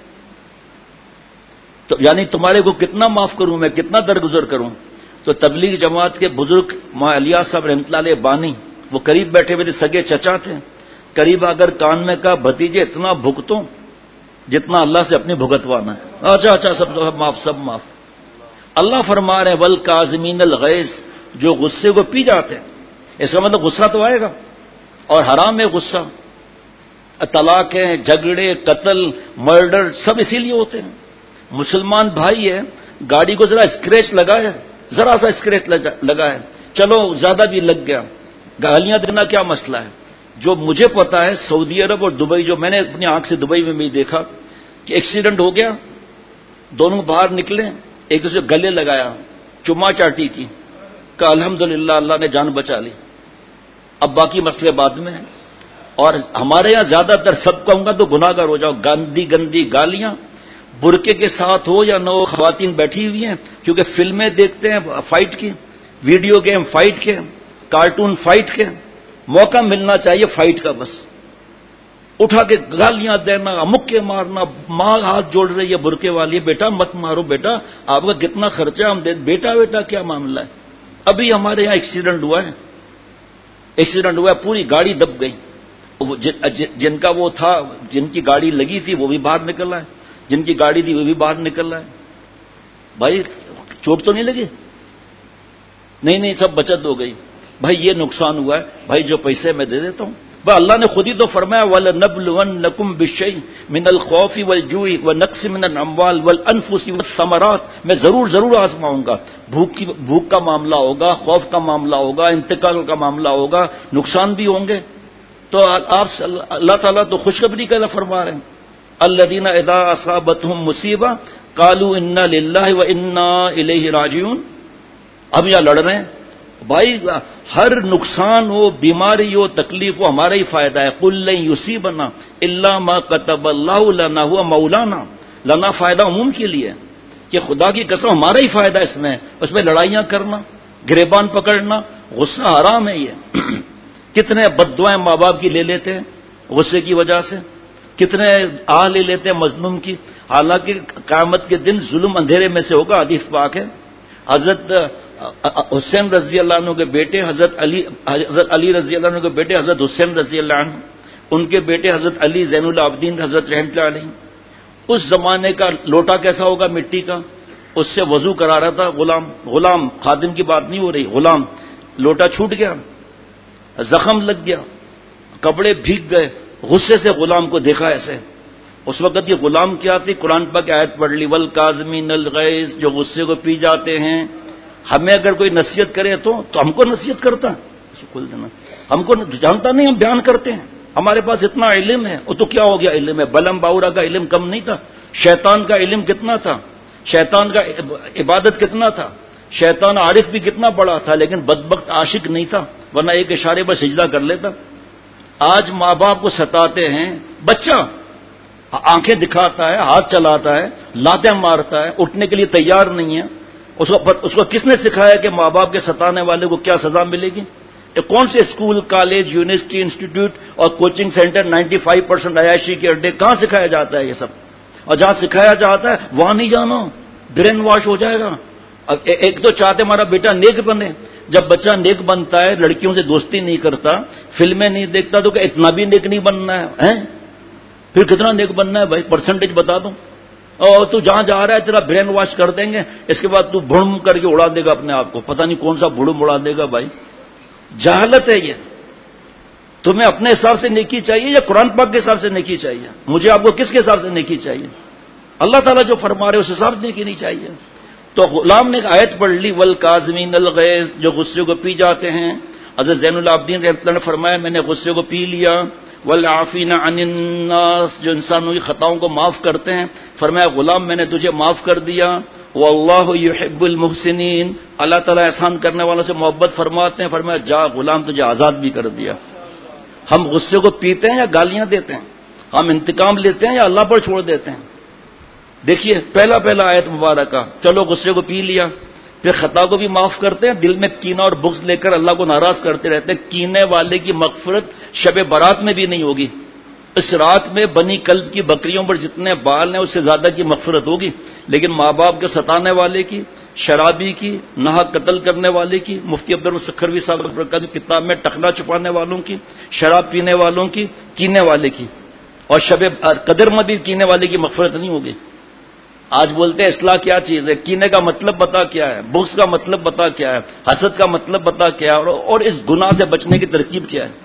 تو یعنی تمہارے کو کتنا معاف کروں، میں کتنا درگزر کروں. تو تبلیغ جماعت کے بزرگ مولانا الیاس صاحب رحمۃ اللہ علیہ بانی، وہ قریب بیٹھے ہوئے تھے، سگے چچا تھے. قریب اگر کان میں کہا بھتیجے اتنا بھگتوں جتنا اللہ سے اپنی بھگتوانا ہے. اچھا سب معاف، سب معاف. اللہ فرما رہے ہیں والکاظمین الغیظ، جو غصے کو پی جاتے ہیں. اس کا مطلب غصہ تو آئے گا، اور حرام ہے غصہ. طلاقیں، جھگڑے، قتل، مرڈر سب اسی لیے ہوتے ہیں. مسلمان بھائی ہے، گاڑی کو ذرا اسکریچ لگا ہے، ذرا سا اسکریچ لگا ہے، چلو زیادہ بھی لگ گیا، گالیاں دینا کیا مسئلہ ہے. جو مجھے پتا ہے سعودی عرب اور دبئی، جو میں نے اپنی آنکھ سے دبئی میں بھی دیکھا کہ ایکسیڈنٹ ہو گیا، دونوں باہر نکلے، ایک دوسرے گلے لگایا، چما چاٹی کی، کہ الحمدللہ اللہ نے جان بچا لی. اب باقی مسئلے بعد میں ہیں. اور ہمارے یہاں زیادہ تر سب کہوں گا تو گناہ گار ہو جاؤ. گندی گندی گالیاں، برقعے کے ساتھ ہو یا نہ ہو، خواتین بیٹھی ہوئی ہیں کیونکہ فلمیں دیکھتے ہیں فائٹ کی، ویڈیو گیم فائٹ کے، کارٹون فائٹ کے. موقع ملنا چاہیے فائٹ کا، بس اٹھا کے گالیاں دینا، مکے مارنا. ماں ہاتھ جوڑ رہی ہے برقعے والی، بیٹا مت مارو، بیٹا آپ کا کتنا خرچہ ہم دے. بیٹا کیا معاملہ ہے. ابھی ہمارے یہاں ایکسیڈنٹ ہوا ہے، پوری گاڑی دب گئی. جن کا وہ تھا، جن کی گاڑی لگی تھی وہ بھی باہر نکل رہا ہے، جن کی گاڑی تھی وہ بھی باہر نکل رہا ہے. بھائی چوٹ تو نہیں لگی؟ نہیں سب بچت ہو گئی. بھائی یہ نقصان ہوا ہے، بھائی جو پیسے میں دے دیتا ہوں. بھائی اللہ نے خود ہی تو فرمایا وَلَنَبْلُوَنَّكُمْ بِالشَّيْءٍ مِنَ الْخَوْفِ وَالْجُوعِ وَنَقْصٍ مِنَ الْأَمْوَالِ وَالْأَنفُسِ وَالثَّمَرَاتِ. میں ضرور آزماؤں گا. بھوک کا معاملہ ہوگا، خوف کا معاملہ ہوگا، انتقال کا معاملہ ہوگا، نقصان بھی ہوں گے. تو آپ اللہ تعالیٰ تو خوشخبری کا فرما رہے ہیں. الذین اذا اصابتهم مصیبہ قالوا انا للہ وانا الیہ راجعون. اب یہاں لڑ رہے ہیں بھائی، ہر نقصان ہو، بیماری ہو، تکلیف ہو، ہمارا ہی فائدہ ہے. قل لن یصیبنا الا ما كتب اللہ لنا هو مولانا. لنا فائدہ عموم کے لیے، کہ خدا کی قسم ہمارا ہی فائدہ اس میں لڑائیاں کرنا، گریبان پکڑنا، غصہ حرام ہے. یہ کتنے بددعائیں ماں باپ کی لے لیتے ہیں غصے کی وجہ سے، کتنے لے لیتے ہیں مظلوم کی. حالانکہ قیامت کے دن ظلم اندھیرے میں سے ہوگا. حدیث پاک ہے، حضرت حسین رضی اللہ عنہ کے بیٹے حضرت علی رضی اللہ عنہ کے بیٹے حضرت حسین رضی اللہ عنہ، ان کے بیٹے حضرت علی زین العابدین حضرت رحمۃ اللہ علیہ. اس زمانے کا لوٹا کیسا ہوگا مٹی کا، اس سے وضو کرا رہا تھا غلام، خادم کی بات نہیں ہو رہی، غلام. لوٹا چھوٹ گیا، زخم لگ گیا، کپڑے بھیگ گئے. غصے سے غلام کو دیکھا ایسے. اس وقت یہ غلام کیا تھی، قرآن پاک کی آیت پڑھ لی والکاظمین الغیظ، جو غصے کو پی جاتے ہیں. ہمیں اگر کوئی نصیحت کرے تو ہم کو نصیحت کرتا، اس کو کھول دینا. ہم کو جانتا نہیں، ہم بیان کرتے ہیں. ہمارے پاس اتنا علم ہے، وہ تو کیا ہو گیا علم ہے؟ بلم باورا کا علم کم نہیں تھا؟ شیطان کا علم کتنا تھا؟ شیطان کا عبادت کتنا تھا؟ شیطان عارف بھی کتنا بڑا تھا، لیکن بدبخت عاشق نہیں تھا، ورنہ ایک اشارے پر سجدہ کر لیتا۔ آج ماں باپ کو ستاتے ہیں، بچہ آنکھیں دکھاتا ہے، ہاتھ چلاتا ہے، لاتیں مارتا ہے، اٹھنے کے لیے تیار نہیں ہے، اس کو کس نے سکھایا کہ ماں باپ کے ستانے والے کو کیا سزا ملے گی؟ کون سے اسکول، کالج، یونیورسٹی، انسٹیٹیوٹ اور کوچنگ سینٹر 95% عیاشی کے اڈے کہاں سکھایا جاتا ہے یہ سب؟ اور جہاں سکھایا جاتا ہے وہاں نہیں جانا، برین واش ہو جائے گا۔ اب ایک تو چاہتے ہمارا بیٹا نیک بنے، جب بچہ نیک بنتا ہے، لڑکیوں سے دوستی نہیں کرتا، فلمیں نہیں دیکھتا، تو کہ اتنا بھی نیک نہیں بننا ہے؟ پھر کتنا نیک بننا ہے بھائی؟ پرسنٹیج بتا دوں۔ اور تو جہاں جا رہا ہے تیرا برین واش کر دیں گے، اس کے بعد تو بھڑم کر کے اڑا دے گا اپنے آپ کو، پتہ نہیں کون سا بھڑم اڑا دے گا بھائی۔ جہالت ہے یہ۔ تمہیں اپنے حساب سے نیکی چاہیے یا قرآن پاک کے حساب سے نیکی چاہیے؟ مجھے آپ کو کس کے حساب سے نیکی چاہیے؟ اللہ تعالیٰ جو فرما رہے اس حساب سے نیکی نہیں چاہیے۔ تو غلام نے ایک آیت پڑھ لی، والکاظمین الغیظ، جو غصے کو پی جاتے ہیں۔ حضرت زین العابدین رحمۃ اللہ نے فرمایا میں نے غصے کو پی لیا۔ والعافین عن الناس، جو انسانوں کی خطاؤں کو معاف کرتے ہیں۔ فرمایا غلام میں نے تجھے معاف کر دیا۔ واللہ یحب المحسنین، اللہ تعالیٰ احسان کرنے والوں سے محبت فرماتے ہیں۔ فرمایا جا غلام تجھے آزاد بھی کر دیا۔ ہم غصے کو پیتے ہیں یا گالیاں دیتے ہیں؟ ہم انتقام لیتے ہیں یا اللہ پر چھوڑ دیتے ہیں؟ دیکھیے پہلا آیت مبارکہ، چلو غصے کو پی لیا، پھر خطا کو بھی معاف کرتے ہیں، دل میں کینہ اور بغض لے کر اللہ کو ناراض کرتے رہتے ہیں۔ کینے والے کی مغفرت شب برات میں بھی نہیں ہوگی، اس رات میں بنی کلب کی بکریوں پر جتنے بال ہیں اس سے زیادہ کی مغفرت ہوگی، لیکن ماں باپ کے ستانے والے کی، شرابی کی، ناحق قتل کرنے والے کی، مفتی عبدالرحمن سکھروی صاحب کی کتاب میں ٹخنا چھپانے والوں کی، شراب پینے والوں کی، کینے والے کی، اور شب قدر میں بھی کینے والے کی مغفرت نہیں ہوگی۔ آج بولتے ہیں اصلاح کیا چیز ہے؟ کینے کا مطلب بتا کیا ہے، بغض کا مطلب بتا کیا ہے، حسد کا مطلب بتا کیا ہے، اور اس گناہ سے بچنے کی ترکیب کیا ہے؟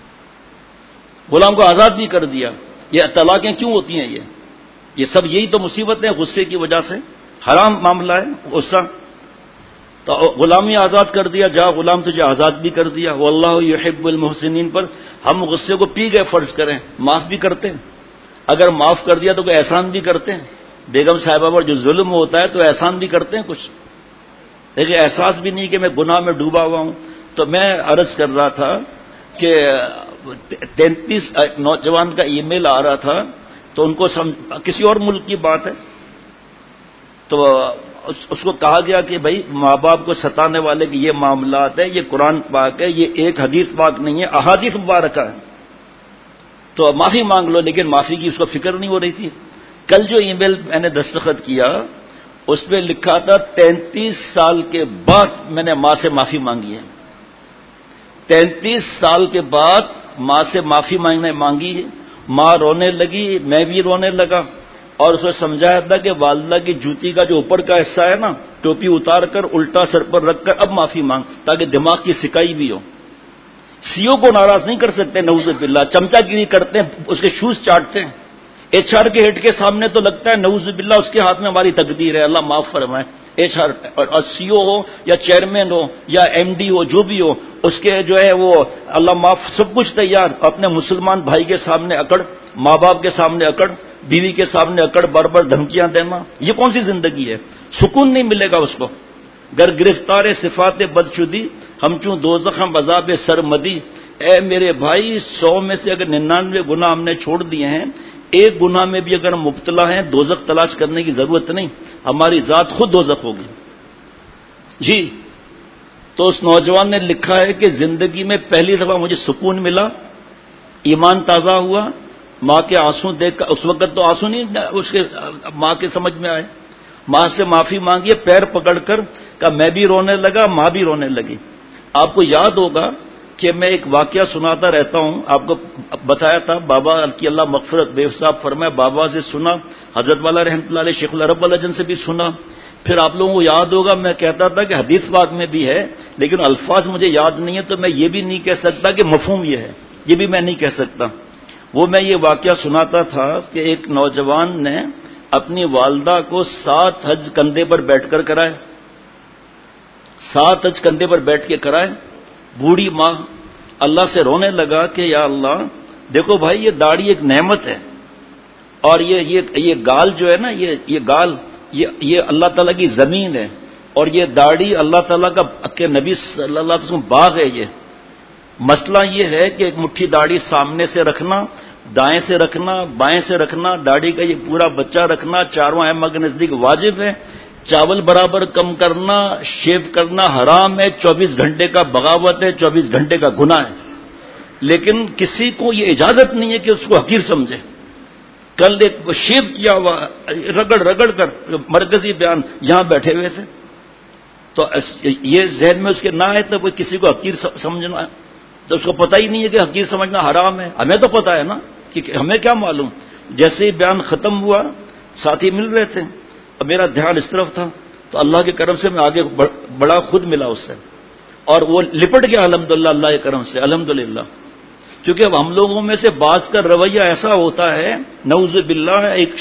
غلام کو آزاد بھی کر دیا۔ یہ طلاقیں کیوں ہوتی ہیں؟ یہ سب یہی تو مصیبتیں غصے کی وجہ سے، حرام معاملہ ہے غصہ۔ تو غلامی آزاد کر دیا، جا غلام تجھے آزاد بھی کر دیا۔ واللہ یحب المحسنین پر ہم غصے کو پی گئے، فرض کریں معاف بھی کرتے ہیں، اگر معاف کر دیا تو کوئی احسان بھی کرتے ہیں۔ بیگم صاحبہ پر جو ظلم ہوتا ہے تو احسان بھی کرتے ہیں کچھ، لیکن احساس بھی نہیں کہ میں گناہ میں ڈوبا ہوا ہوں۔ تو میں عرض کر رہا تھا کہ 33 نوجوان کا ای میل آ رہا تھا، تو ان کو کسی اور ملک کی بات ہے، تو اس کو کہا گیا کہ بھائی ماں باپ کو ستانے والے کے یہ معاملات ہیں، یہ قرآن پاک ہے، یہ ایک حدیث پاک نہیں ہے، احادیث مبارکہ ہے، تو معافی مانگ لو، لیکن معافی کی اس کو فکر نہیں ہو رہی تھی۔ کل جو ای میل میں نے دستخط کیا اس پہ لکھا تھا 33 سال کے بعد میں نے ماں سے معافی مانگی ہے، 33 سال کے بعد ماں سے معافی مانگی ہے۔ ماں رونے لگی، میں بھی رونے لگا، اور اس کو سمجھایا تھا کہ والدہ کی جوتی کا جو اوپر کا حصہ ہے نا، ٹوپی اتار کر الٹا سر پر رکھ کر اب معافی مانگ، تاکہ دماغ کی سکائی بھی ہو۔ سیو کو ناراض نہیں کر سکتے، نعوذ باللہ، چمچا گیری کرتے ہیں، اس کے شوز چاٹتے ہیں۔ ایچ آر کے ہیڈ کے سامنے تو لگتا ہے نعوذ باللہ اس کے ہاتھ میں ہماری تقدیر ہے، اللہ معاف فرمائے۔ ایچ آر اور سی او ہو یا چیئرمین ہو یا ایم ڈی ہو، جو بھی ہو، اس کے جو ہے وہ اللہ معاف، سب کچھ تیار، اپنے مسلمان بھائی کے سامنے اکڑ، ماں باپ کے سامنے اکڑ، بیوی کے سامنے اکڑ، بار بار دھمکیاں دینا، یہ کون سی زندگی ہے؟ سکون نہیں ملے گا اس کو۔ گر گرفتار صفات بدشدی ہم چوں دوزخ ہم عذاب سرمدی۔ اے میرے بھائی، 100 میں سے اگر 99 گناہ ہم نے چھوڑ دیے ہیں، ایک گناہ میں بھی اگر ہم مبتلا ہیں، دوزخ تلاش کرنے کی ضرورت نہیں، ہماری ذات خود دوزخ ہوگی۔ جی، تو اس نوجوان نے لکھا ہے کہ زندگی میں پہلی دفعہ مجھے سکون ملا، ایمان تازہ ہوا، ماں کے آنسو دیکھ کر، اس وقت تو آنسو نہیں اس کے ماں کے سمجھ میں آئے، ماں سے معافی مانگی، پیر پکڑ کر کہا میں بھی رونے لگا، ماں بھی رونے لگی۔ آپ کو یاد ہوگا کہ میں ایک واقعہ سناتا رہتا ہوں، آپ کو بتایا تھا، بابا کی اللہ مغفرت بے حساب فرمائے، بابا سے سنا، حضرت والا رحمۃ اللہ علیہ، شیخ العرب الجن سے بھی سنا، پھر آپ لوگوں کو یاد ہوگا میں کہتا تھا کہ حدیث پاک میں بھی ہے، لیکن الفاظ مجھے یاد نہیں ہے، تو میں یہ بھی نہیں کہہ سکتا کہ مفہوم یہ ہے، یہ بھی میں نہیں کہہ سکتا۔ وہ میں یہ واقعہ سناتا تھا کہ ایک نوجوان نے اپنی والدہ کو 7 حج کندھے پر بیٹھ کر کرائے، 7 حج کندھے پر بیٹھ کے کرائے، بوڑھی ماں، اللہ سے رونے لگا کہ یا اللہ دیکھو بھائی، یہ داڑھی ایک نعمت ہے، اور یہ گال جو ہے نا، یہ گال یہ اللہ تعالیٰ کی زمین ہے، اور یہ داڑھی اللہ تعالیٰ کا نبی صلی اللہ علیہ وسلم باغ ہے. یہ مسئلہ یہ ہے کہ ایک مٹھی داڑھی سامنے سے رکھنا، دائیں سے رکھنا، بائیں سے رکھنا، داڑھی کا یہ پورا بچہ رکھنا چاروں ائمہ کے نزدیک واجب ہے. چاول برابر کم کرنا، شیو کرنا حرام ہے، 24 گھنٹے کا بغاوت ہے، 24 گھنٹے کا گناہ ہے. لیکن کسی کو یہ اجازت نہیں ہے کہ اس کو حقیر سمجھے. کل ایک شیو کیا ہوا رگڑ کر مرکزی بیان یہاں بیٹھے ہوئے تھے، تو یہ ذہن میں اس کے نہ آئے تو وہ کسی کو حقیر سمجھنا ہے، تو اس کو پتہ ہی نہیں ہے کہ حقیر سمجھنا حرام ہے. ہمیں تو پتہ ہے نا، کہ ہمیں کیا معلوم. جیسے ہی بیان ختم ہوا، ساتھی مل رہے تھے، اب میرا دھیان اس طرف تھا، تو اللہ کے کرم سے میں آگے بڑا خود ملا اس سے، اور وہ لپٹ گیا الحمدللہ اللہ کے کرم سے، الحمدللہ. کیونکہ اب ہم لوگوں میں سے بعض کا رویہ ایسا ہوتا ہے، نعوذ باللہ،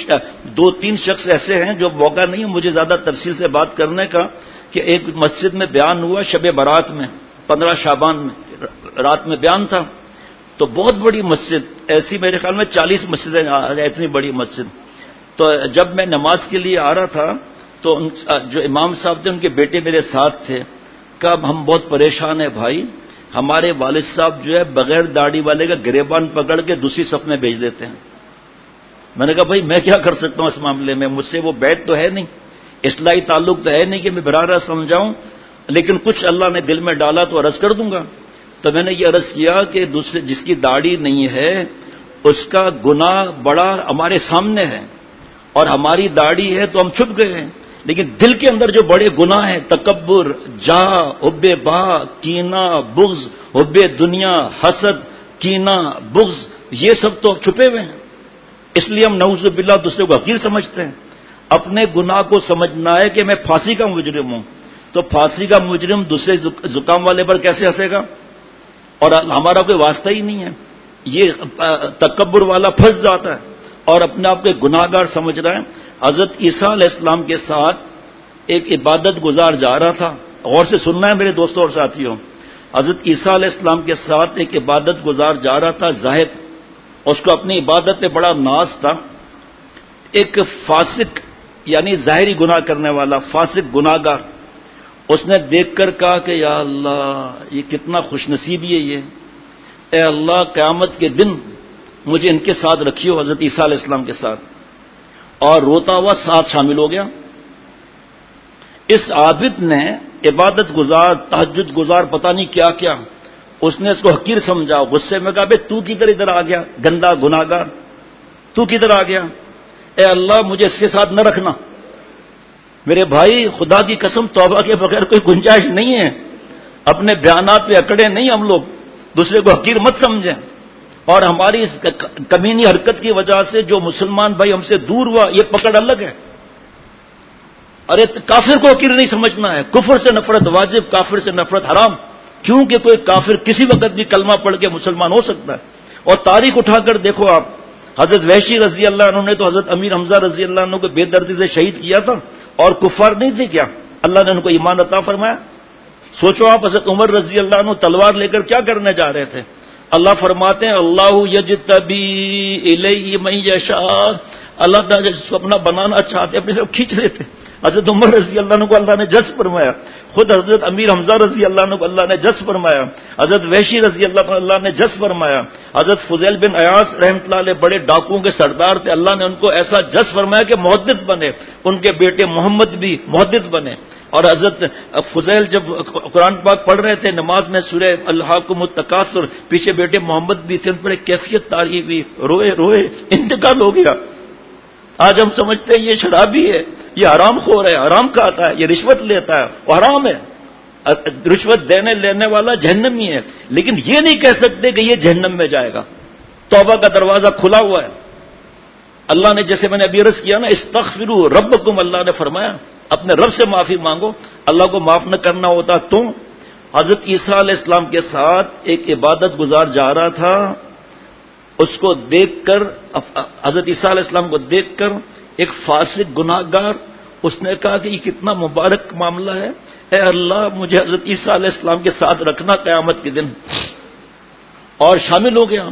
2-3 شخص ایسے ہیں جو موقع نہیں ہے مجھے زیادہ تفصیل سے بات کرنے کا، کہ ایک مسجد میں بیان ہوا شب برات میں، 15 شعبان میں رات میں بیان تھا. تو بہت بڑی مسجد، ایسی میرے خیال میں 40 مسجدیں، اتنی بڑی مسجد. تو جب میں نماز کے لیے آ رہا تھا تو جو امام صاحب تھے ان کے بیٹے میرے ساتھ تھے. کہا ہم بہت پریشان ہیں بھائی، ہمارے والد صاحب جو ہے بغیر داڑھی والے کا گریبان پکڑ کے دوسری صف میں بھیج دیتے ہیں. میں نے کہا بھائی میں کیا کر سکتا ہوں اس معاملے میں، مجھ سے وہ بیعت تو ہے نہیں، اصلاحی تعلق تو ہے نہیں کہ میں براہ راست سمجھاؤں، لیکن کچھ اللہ نے دل میں ڈالا تو عرض کر دوں گا. تو میں نے یہ عرض کیا کہ دوسرے جس کی داڑھی نہیں ہے اس کا گناہ بڑا ہمارے سامنے ہے، اور ہماری داڑھی ہے تو ہم چھپ گئے ہیں، لیکن دل کے اندر جو بڑے گناہ ہیں، تکبر، جاہ، حب باہ، کینہ، بغض، حب دنیا، حسد، کینہ، بغض، یہ سب تو چھپے ہوئے ہیں. اس لیے ہم نعوذ باللہ دوسرے کو حقیر سمجھتے ہیں. اپنے گناہ کو سمجھنا ہے کہ میں پھانسی کا مجرم ہوں، تو پھانسی کا مجرم دوسرے زکام والے پر کیسے ہنسے گا؟ اور ہمارا کوئی واسطہ ہی نہیں ہے. یہ تکبر والا پھنس جاتا ہے اور اپنے آپ کو گناہ گار سمجھ رہا ہے. حضرت عیسیٰ علیہ السلام کے ساتھ ایک عبادت گزار جا رہا تھا، غور سے سننا ہے میرے دوستوں اور ساتھیوں. حضرت عیسیٰ علیہ السلام کے ساتھ ایک عبادت گزار جا رہا تھا، زاہد، اس کو اپنی عبادت پہ بڑا ناز تھا. ایک فاسق یعنی ظاہری گناہ کرنے والا فاسق گناہ گار، اس نے دیکھ کر کہا کہ یا اللہ یہ کتنا خوش نصیبی ہے یہ، اے اللہ قیامت کے دن مجھے ان کے ساتھ رکھیو، حضرت عیسیٰ علیہ السلام کے ساتھ. اور روتا ہوا ساتھ شامل ہو گیا. اس عابد نے عبادت گزار، تہجد گزار، پتہ نہیں کیا کیا، اس نے اس کو حقیر سمجھا. غصے میں کہا بے تو ادھر آ گیا گندا گناہ گار، تو کدھر آ گیا؟ اے اللہ مجھے اس کے ساتھ نہ رکھنا. میرے بھائی خدا کی قسم توبہ کے بغیر کوئی گنجائش نہیں ہے. اپنے بیانات پہ اکڑے نہیں ہم لوگ، دوسرے کو حقیر مت سمجھیں. اور ہماری اس کمینی حرکت کی وجہ سے جو مسلمان بھائی ہم سے دور ہوا، یہ پکڑ الگ ہے. ارے کافر کو حقیر نہیں سمجھنا ہے، کفر سے نفرت واجب، کافر سے نفرت حرام. کیونکہ کوئی کافر کسی وقت بھی کلمہ پڑھ کے مسلمان ہو سکتا ہے. اور تاریخ اٹھا کر دیکھو آپ، حضرت وحشی رضی اللہ عنہ نے تو حضرت امیر حمزہ رضی اللہ عنہ کو بے دردی سے شہید کیا تھا، اور کفار نہیں تھے کیا؟ اللہ نے ان کو ایمان عطا فرمایا. سوچو آپ، حضرت عمر رضی اللہ عنہ تلوار لے کر کیا کرنے جا رہے تھے؟ اللہ فرماتے ہیں اللہ یجتبی الیہ من یشاء، اللہ تعالیٰ جس کو اپنا بنانا چاہتے اپنی طرف کھینچ لیتے. حضرت عمر رضی اللہ عنہ کو اللہ نے جذب فرمایا، خود حضرت امیر حمزہ رضی اللہ عنہ کو اللہ نے جذب فرمایا، حضرت وحشی رضی اللہ عنہ اللہ نے جذب فرمایا، حضرت فضیل بن عیاض رحمۃ اللہ علیہ بڑے ڈاکوؤں کے سردار تھے، اللہ نے ان کو ایسا جذب فرمایا کہ محدث بنے. ان کے بیٹے محمد بھی محدث بنے. اور حضرت فضیل جب قرآن پاک پڑھ رہے تھے نماز میں سورہ الہاکم التکاثر، پیچھے بیٹے محمد بھی تھے، ان پر ایک کیفیت تاری ہوئی، روئے انتقال ہو گیا. آج ہم سمجھتے ہیں یہ شرابی ہے، یہ حرام خور ہے، حرام کھاتا ہے، یہ رشوت لیتا ہے، وہ حرام ہے. رشوت دینے لینے والا جہنمی ہے، لیکن یہ نہیں کہہ سکتے کہ یہ جہنم میں جائے گا. توبہ کا دروازہ کھلا ہوا ہے. اللہ نے جیسے میں نے ابھی عرض کیا نا، استغفروا ربکم، اللہ نے فرمایا اپنے رب سے معافی مانگو. اللہ کو معاف نہ کرنا ہوتا تو حضرت عیسیٰ علیہ السلام کے ساتھ ایک عبادت گزار جا رہا تھا، اس کو دیکھ کر حضرت عیسیٰ علیہ السلام کو دیکھ کر ایک فاسق گناہ گار، اس نے کہا کہ یہ کتنا مبارک معاملہ ہے، اے اللہ مجھے حضرت عیسیٰ علیہ السلام کے ساتھ رکھنا قیامت کے دن. اور شامل ہو گیا.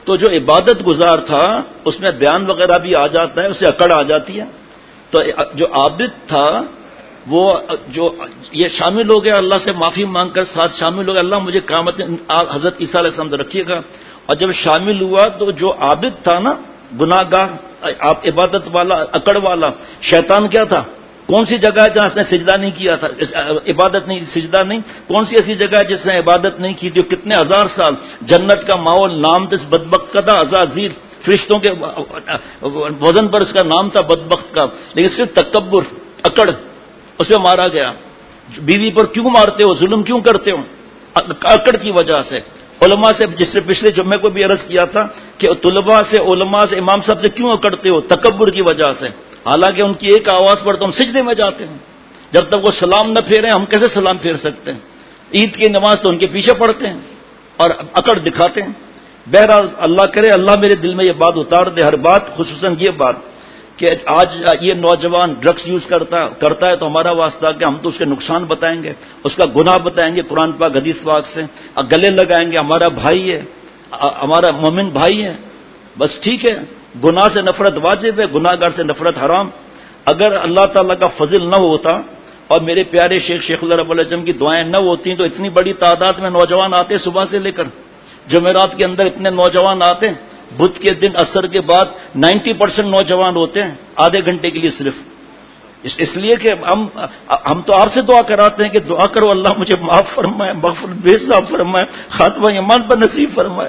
تو جو عبادت گزار تھا اس میں بیان وغیرہ بھی آ جاتا ہے، اسے اکڑ آ جاتی ہے. تو جو عابد تھا وہ جو یہ شامل ہو گیا، اللہ سے معافی مانگ کر ساتھ شامل ہو گیا، اللہ مجھے قیامت حضرت عیسیٰ علیہ السلام رکھیے گا. اور جب شامل ہوا تو جو عابد تھا نا، گناہ گار، آپ عبادت والا، اکڑ والا، شیطان کیا تھا؟ کون سی جگہ ہے جہاں اس نے سجدہ نہیں کیا تھا، عبادت نہیں، سجدہ نہیں؟ کون سی ایسی جگہ ہے جس نے عبادت نہیں کی؟ جو کتنے ہزار سال جنت کا ماحول، نام تھا اس بدبخت کا تھا عزازیل، فرشتوں کے وزن پر اس کا نام تھا بدبخت کا، لیکن صرف تکبر، اکڑ، اس پہ مارا گیا. بیوی پر کیوں مارتے ہو، ظلم کیوں کرتے ہو؟ اکڑ کی وجہ سے. علماء سے، جس سے پچھلے جمعے کو بھی عرض کیا تھا کہ طلباء سے، علماء سے، امام صاحب سے کیوں اکڑتے ہو؟ تکبر کی وجہ سے. حالانکہ ان کی ایک آواز پر تو ہم سجدے میں جاتے ہیں. جب تک وہ سلام نہ پھیریں ہم کیسے سلام پھیر سکتے ہیں؟ عید کی نماز تو ان کے پیچھے پڑھتے ہیں اور اکڑ دکھاتے ہیں. بہرحال اللہ کرے اللہ میرے دل میں یہ بات اتار دے، ہر بات، خصوصاً یہ بات کہ آج یہ نوجوان ڈرگس یوز کرتا ہے تو ہمارا واسطہ کہ ہم تو اس کے نقصان بتائیں گے، اس کا گناہ بتائیں گے قرآن پاک حدیث پاک سے، گلے لگائیں گے ہمارا بھائی ہے، ہمارا مومن بھائی ہے. بس ٹھیک ہے، گناہ سے نفرت واجب ہے، گناہ گار سے نفرت حرام. اگر اللہ تعالیٰ کا فضل نہ ہوتا اور میرے پیارے شیخ اللہ رب العزم کی دعائیں نہ ہوتی تو اتنی بڑی تعداد میں نوجوان آتے صبح سے لے کر جمعرات کے اندر، اتنے نوجوان آتے. بدھ کے دن عصر کے بعد 90% نوجوان ہوتے ہیں آدھے گھنٹے کے لیے صرف. اس لیے کہ ہم تو آپ سے دعا کراتے ہیں کہ دعا کرو اللہ مجھے معاف فرمائے، مغفرت بے حساب فرمائے، خاتمہ ایمان پر نصیب فرمائے.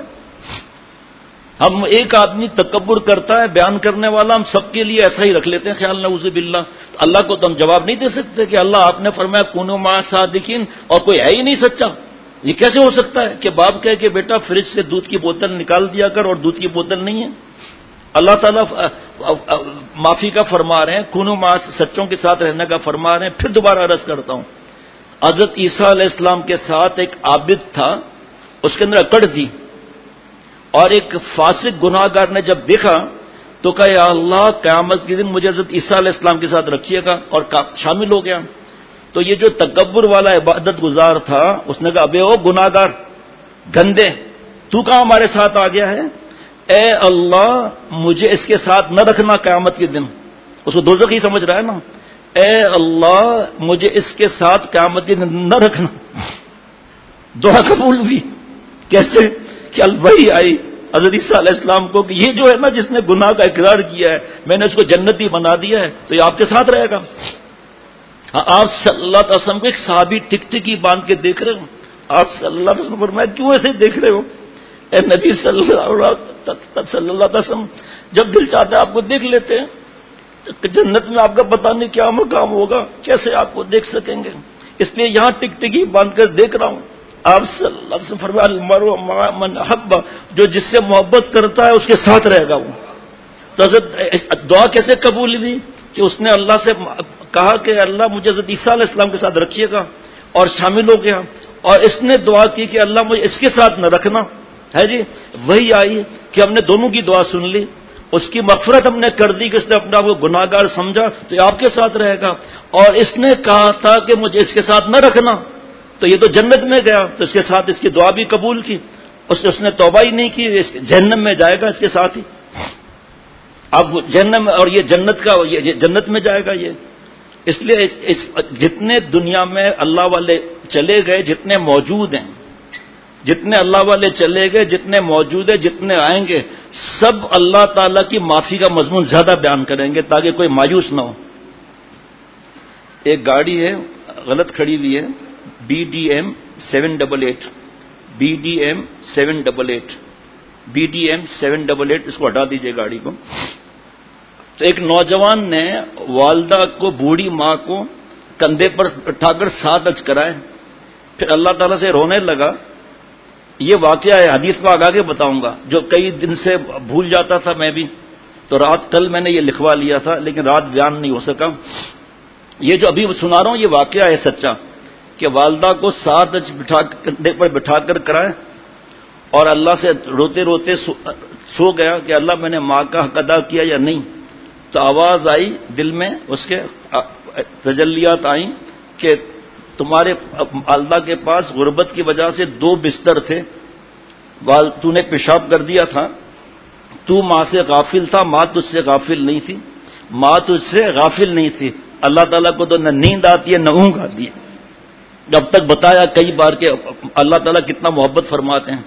ہم ایک آدمی تکبر کرتا ہے بیان کرنے والا، ہم سب کے لیے ایسا ہی رکھ لیتے ہیں خیال، نعوذ باللہ. اللہ کو تو ہم جواب نہیں دے سکتے کہ اللہ آپ نے فرمایا کونوا مع الصادقین اور کوئی ہے ہی نہیں سچا. یہ کیسے ہو سکتا ہے کہ باپ کہے کہ بیٹا فریج سے دودھ کی بوتل نکال دیا کر اور دودھ کی بوتل نہیں ہے؟ اللہ تعالیٰ معافی کا فرما رہے ہیں، کونوا مع سچوں کے ساتھ رہنے کا فرما رہے ہیں. پھر دوبارہ عرض کرتا ہوں، حضرت عیسیٰ علیہ السلام کے ساتھ ایک عابد تھا، اس کے اندر اکڑ تھی، اور ایک فاسق گناہ گار نے جب دیکھا تو کہا یا اللہ قیامت کے دن مجھے حضرت عیسیٰ علیہ السلام کے ساتھ رکھیے گا، اور شامل ہو گیا. تو یہ جو تکبر والا عبادت گزار تھا اس نے کہا ابے او گناہ گار گندے، تو کہاں ہمارے ساتھ آ گیا ہے؟ اے اللہ مجھے اس کے ساتھ نہ رکھنا قیامت کے دن. اس کو دوزخ ہی سمجھ رہا ہے نا. اے اللہ مجھے اس کے ساتھ قیامت کے دن نہ رکھنا. دعا قبول ہوئی. کیسے؟ کہ الوحی آئی حضرت عیسیٰ علیہ السلام کو کہ یہ جو ہے نا جس نے گناہ کا اقرار کیا ہے میں نے اس کو جنتی بنا دیا ہے تو یہ آپ کے ساتھ رہے گا. آپ صلی اللہ علیہ وسلم کو ایک صحابی ٹک ٹکی باندھ کے دیکھ رہے ہو. آپ صلی اللہ علیہ وسلم فرمایا کیوں ایسے دیکھ رہے ہو؟ اے نبی صلی اللہ علیہ وسلم جب دل چاہتا ہے آپ کو دیکھ لیتے ہیں، جنت میں آپ کا پتہ نہیں کیا مقام ہوگا، کیسے آپ کو دیکھ سکیں گے، اس لیے یہاں ٹک ٹکی باندھ کر دیکھ رہا ہوں. آپ صلی اللہ علیہ وسلم فرمایا المرء مع من احب، جو جس سے محبت کرتا ہے اس کے ساتھ رہے گا وہ. تو حضرت دعا کیسے قبول ہوئی کہ اس نے اللہ سے کہا کہ اللہ مجھے حضرت عیسیٰ علیہ السلام کے ساتھ رکھیے گا، اور شامل ہو گیا. اور اس نے دعا کی کہ اللہ مجھے اس کے ساتھ نہ رکھنا ہے. جی وہی آئی کہ ہم نے دونوں کی دعا سن لی، اس کی مغفرت ہم نے کر دی کہ اس نے اپنا وہ گناہ گار سمجھا تو یہ آپ کے ساتھ رہے گا. اور اس نے کہا تھا کہ مجھے اس کے ساتھ نہ رکھنا تو یہ تو جنت میں گیا، تو اس کے ساتھ اس کی دعا بھی قبول کی. اس نے توبہ ہی نہیں کی، جہنم میں جائے گا اس کے ساتھ ہی. اب جہنم اور یہ جنت کا یہ جنت میں جائے گا یہ. اس لیے جتنے دنیا میں اللہ والے چلے گئے، جتنے موجود ہیں، جتنے اللہ والے چلے گئے، جتنے موجود ہیں، جتنے آئیں گے، سب اللہ تعالیٰ کی معافی کا مضمون زیادہ بیان کریں گے تاکہ کوئی مایوس نہ ہو. ایک گاڑی ہے غلط کھڑی ہوئی ہے، BDM 788 BDM 788 BDM 788، اس کو ہٹا دیجئے گاڑی کو. تو ایک نوجوان نے والدہ کو، بوڑھی ماں کو کندھے پر اٹھا کر 7 حج کرائے، پھر اللہ تعالیٰ سے رونے لگا. یہ واقعہ ہے، حدیث میں آگے بتاؤں گا، جو کئی دن سے بھول جاتا تھا میں بھی. تو رات کل میں نے یہ لکھوا لیا تھا لیکن رات بیان نہیں ہو سکا. یہ جو ابھی سنا رہا ہوں یہ واقعہ ہے سچا، کہ والدہ کو 7 حج کندھے پر بٹھا کر کرائے اور اللہ سے روتے روتے سو گیا کہ اللہ میں نے ماں کا حق ادا کیا یا نہیں. تو آواز آئی دل میں، اس کے تجلیات آئیں کہ تمہارے والدہ کے پاس غربت کی وجہ سے 2 بستر تھے، تو نے پیشاب کر دیا تھا تو ماں سے غافل تھا، ماں تجھ سے غافل نہیں تھی، ماں تجھ سے غافل نہیں تھی. اللہ تعالیٰ کو تو نہ نیند آتی ہے نہ اونگ آتی ہے. جب تک بتایا کئی بار کہ اللہ تعالیٰ کتنا محبت فرماتے ہیں.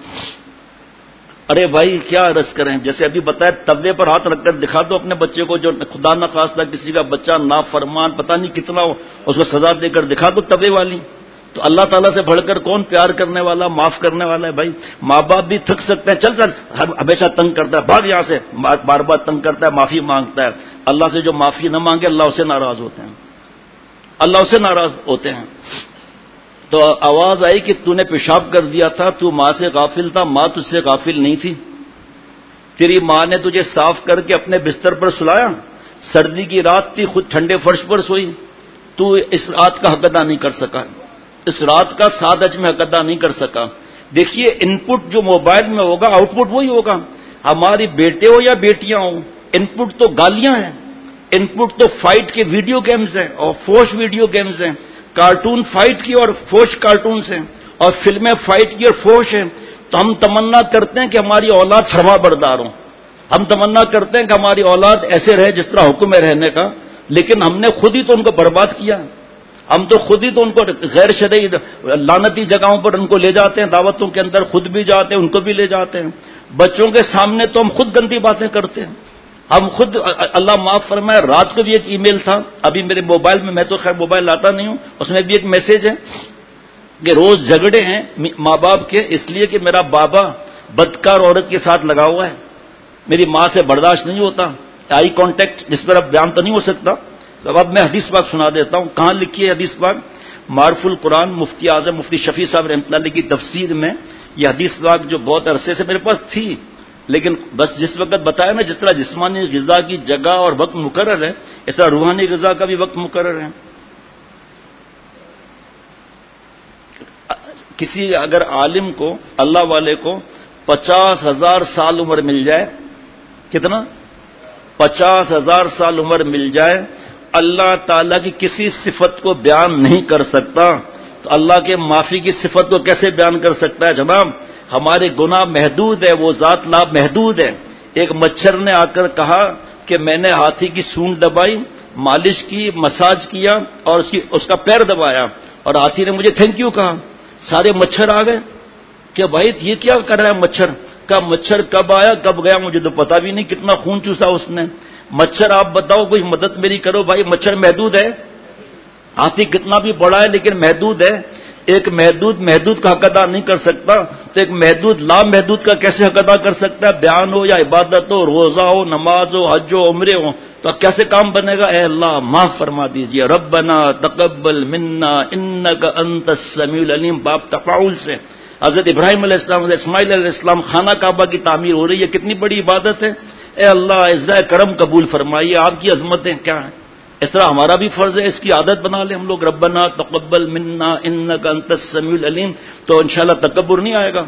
ارے بھائی کیا عرض کریں، جیسے ابھی بتایا توے پر ہاتھ رکھ کر دکھا دو اپنے بچے کو، جو خدا نہ خواستہ کسی کا بچہ نافرمان پتہ نہیں کتنا ہو، اس کو سزا دے کر دکھا دو توے والی. تو اللہ تعالیٰ سے بڑھ کر کون پیار کرنے والا، معاف کرنے والا ہے؟ بھائی ماں باپ بھی تھک سکتے ہیں، چل ہمیشہ تنگ کرتا ہے، بھاگ یہاں سے، بار بار تنگ کرتا ہے، معافی مانگتا ہے. اللہ سے جو معافی نہ مانگے اللہ اسے ناراض ہوتے ہیں، اللہ اسے ناراض ہوتے ہیں. تو آواز آئی کہ تو نے پیشاب کر دیا تھا، تو ماں سے غافل تھا، ماں تجھ سے غافل نہیں تھی. تیری ماں نے تجھے صاف کر کے اپنے بستر پر سلایا، سردی کی رات تھی، خود ٹھنڈے فرش پر سوئی، تو اس رات کا حق ادا نہیں کر سکا، اس رات کا 7 حج میں حق ادا نہیں کر سکا. دیکھیے ان پٹ جو موبائل میں ہوگا آؤٹ پٹ وہی ہوگا. ہماری بیٹے ہو یا بیٹیاں ہوں، ان پٹ تو گالیاں ہیں، ان پٹ تو فائٹ کے ویڈیو گیمز ہیں اور فوش ویڈیو گیمز ہیں، کارٹون فائٹ کی اور فوش کارٹونز ہیں، اور فلمیں فائٹ کی اور فوش ہیں. تو ہم تمنا کرتے ہیں کہ ہماری اولاد فرما بردار ہوں، ہم تمنا کرتے ہیں کہ ہماری اولاد ایسے رہے جس طرح حکم ہے رہنے کا، لیکن ہم نے خود ہی تو ان کو برباد کیا. ہم تو خود ہی تو ان کو غیر شرعی لعنتی جگہوں پر ان کو لے جاتے ہیں، دعوتوں کے اندر خود بھی جاتے ہیں، ان کو بھی لے جاتے ہیں. بچوں کے سامنے تو ہم خود گندی باتیں کرتے ہیں، ہم خود. اللہ معاف فرمائے، رات کو بھی ایک ای میل تھا ابھی میرے موبائل میں تو خیر موبائل لاتا نہیں ہوں، اس میں بھی ایک میسج ہے کہ روز جھگڑے ہیں ماں باپ کے اس لیے کہ میرا بابا بدکار عورت کے ساتھ لگا ہوا ہے، میری ماں سے برداشت نہیں ہوتا. آئی کانٹیکٹ جس پر اب بیان تو نہیں ہو سکتا. اب میں حدیث پاک سنا دیتا ہوں. کہاں لکھی ہے حدیث پاک؟ معرف القرآن مفتی اعظم مفتی شفیع صاحب رحمۃ اللہ علیہ کی تفسیر میں یہ حدیث پاک جو بہت عرصے سے میرے پاس تھی، لیکن بس جس وقت بتایا نا، جس طرح جسمانی غذا کی جگہ اور وقت مقرر ہے، اس طرح روحانی غذا کا بھی وقت مقرر ہے. کسی اگر عالم کو، اللہ والے کو 50,000 سال عمر مل جائے، کتنا؟ 50,000 سال عمر مل جائے، اللہ تعالیٰ کی کسی صفت کو بیان نہیں کر سکتا، تو اللہ کے معافی کی صفت کو کیسے بیان کر سکتا ہے؟ جناب ہمارے گناہ محدود ہے، وہ ذات ناب محدود ہے. ایک مچھر نے آ کر کہا کہ میں نے ہاتھی کی سونڈ دبائی، مالش کی، مساج کیا اور اس کا پیر دبایا، اور ہاتھی نے مجھے تھینک یو کہا. سارے مچھر آ گئے کہ بھائی یہ کیا کر رہا ہے مچھر کا؟ مچھر کب آیا کب گیا مجھے تو پتا بھی نہیں، کتنا خون چوسا اس نے. مچھر آپ بتاؤ، کوئی مدد میری کرو بھائی. مچھر محدود ہے، ہاتھی کتنا بھی بڑا ہے لیکن محدود ہے. ایک محدود کا حق ادا نہیں کر سکتا، تو ایک محدود لامحدود کا کیسے حق ادا کر سکتا ہے؟ بیان ہو یا عبادت ہو، روزہ ہو، نماز ہو، حج ہو، عمرے ہو، تو کیسے کام بنے گا؟ اے اللہ معاف فرما دیجئے. ربنا تقبل منا انک انت السمیع العلیم. باب تفاعل سے حضرت ابراہیم علیہ السلام، حضرت اسماعیل علیہ السلام، خانہ کعبہ کی تعمیر ہو رہی ہے. کتنی بڑی عبادت ہے. اے اللہ عزت کرم قبول فرمائیے، آپ کی عظمتیں کیا ہیں. اس طرح ہمارا بھی فرض ہے، اس کی عادت بنا لیں ہم لوگ. ربنا تقبل منا انک انت السمیع العلیم، تو انشاءاللہ تکبر نہیں آئے گا.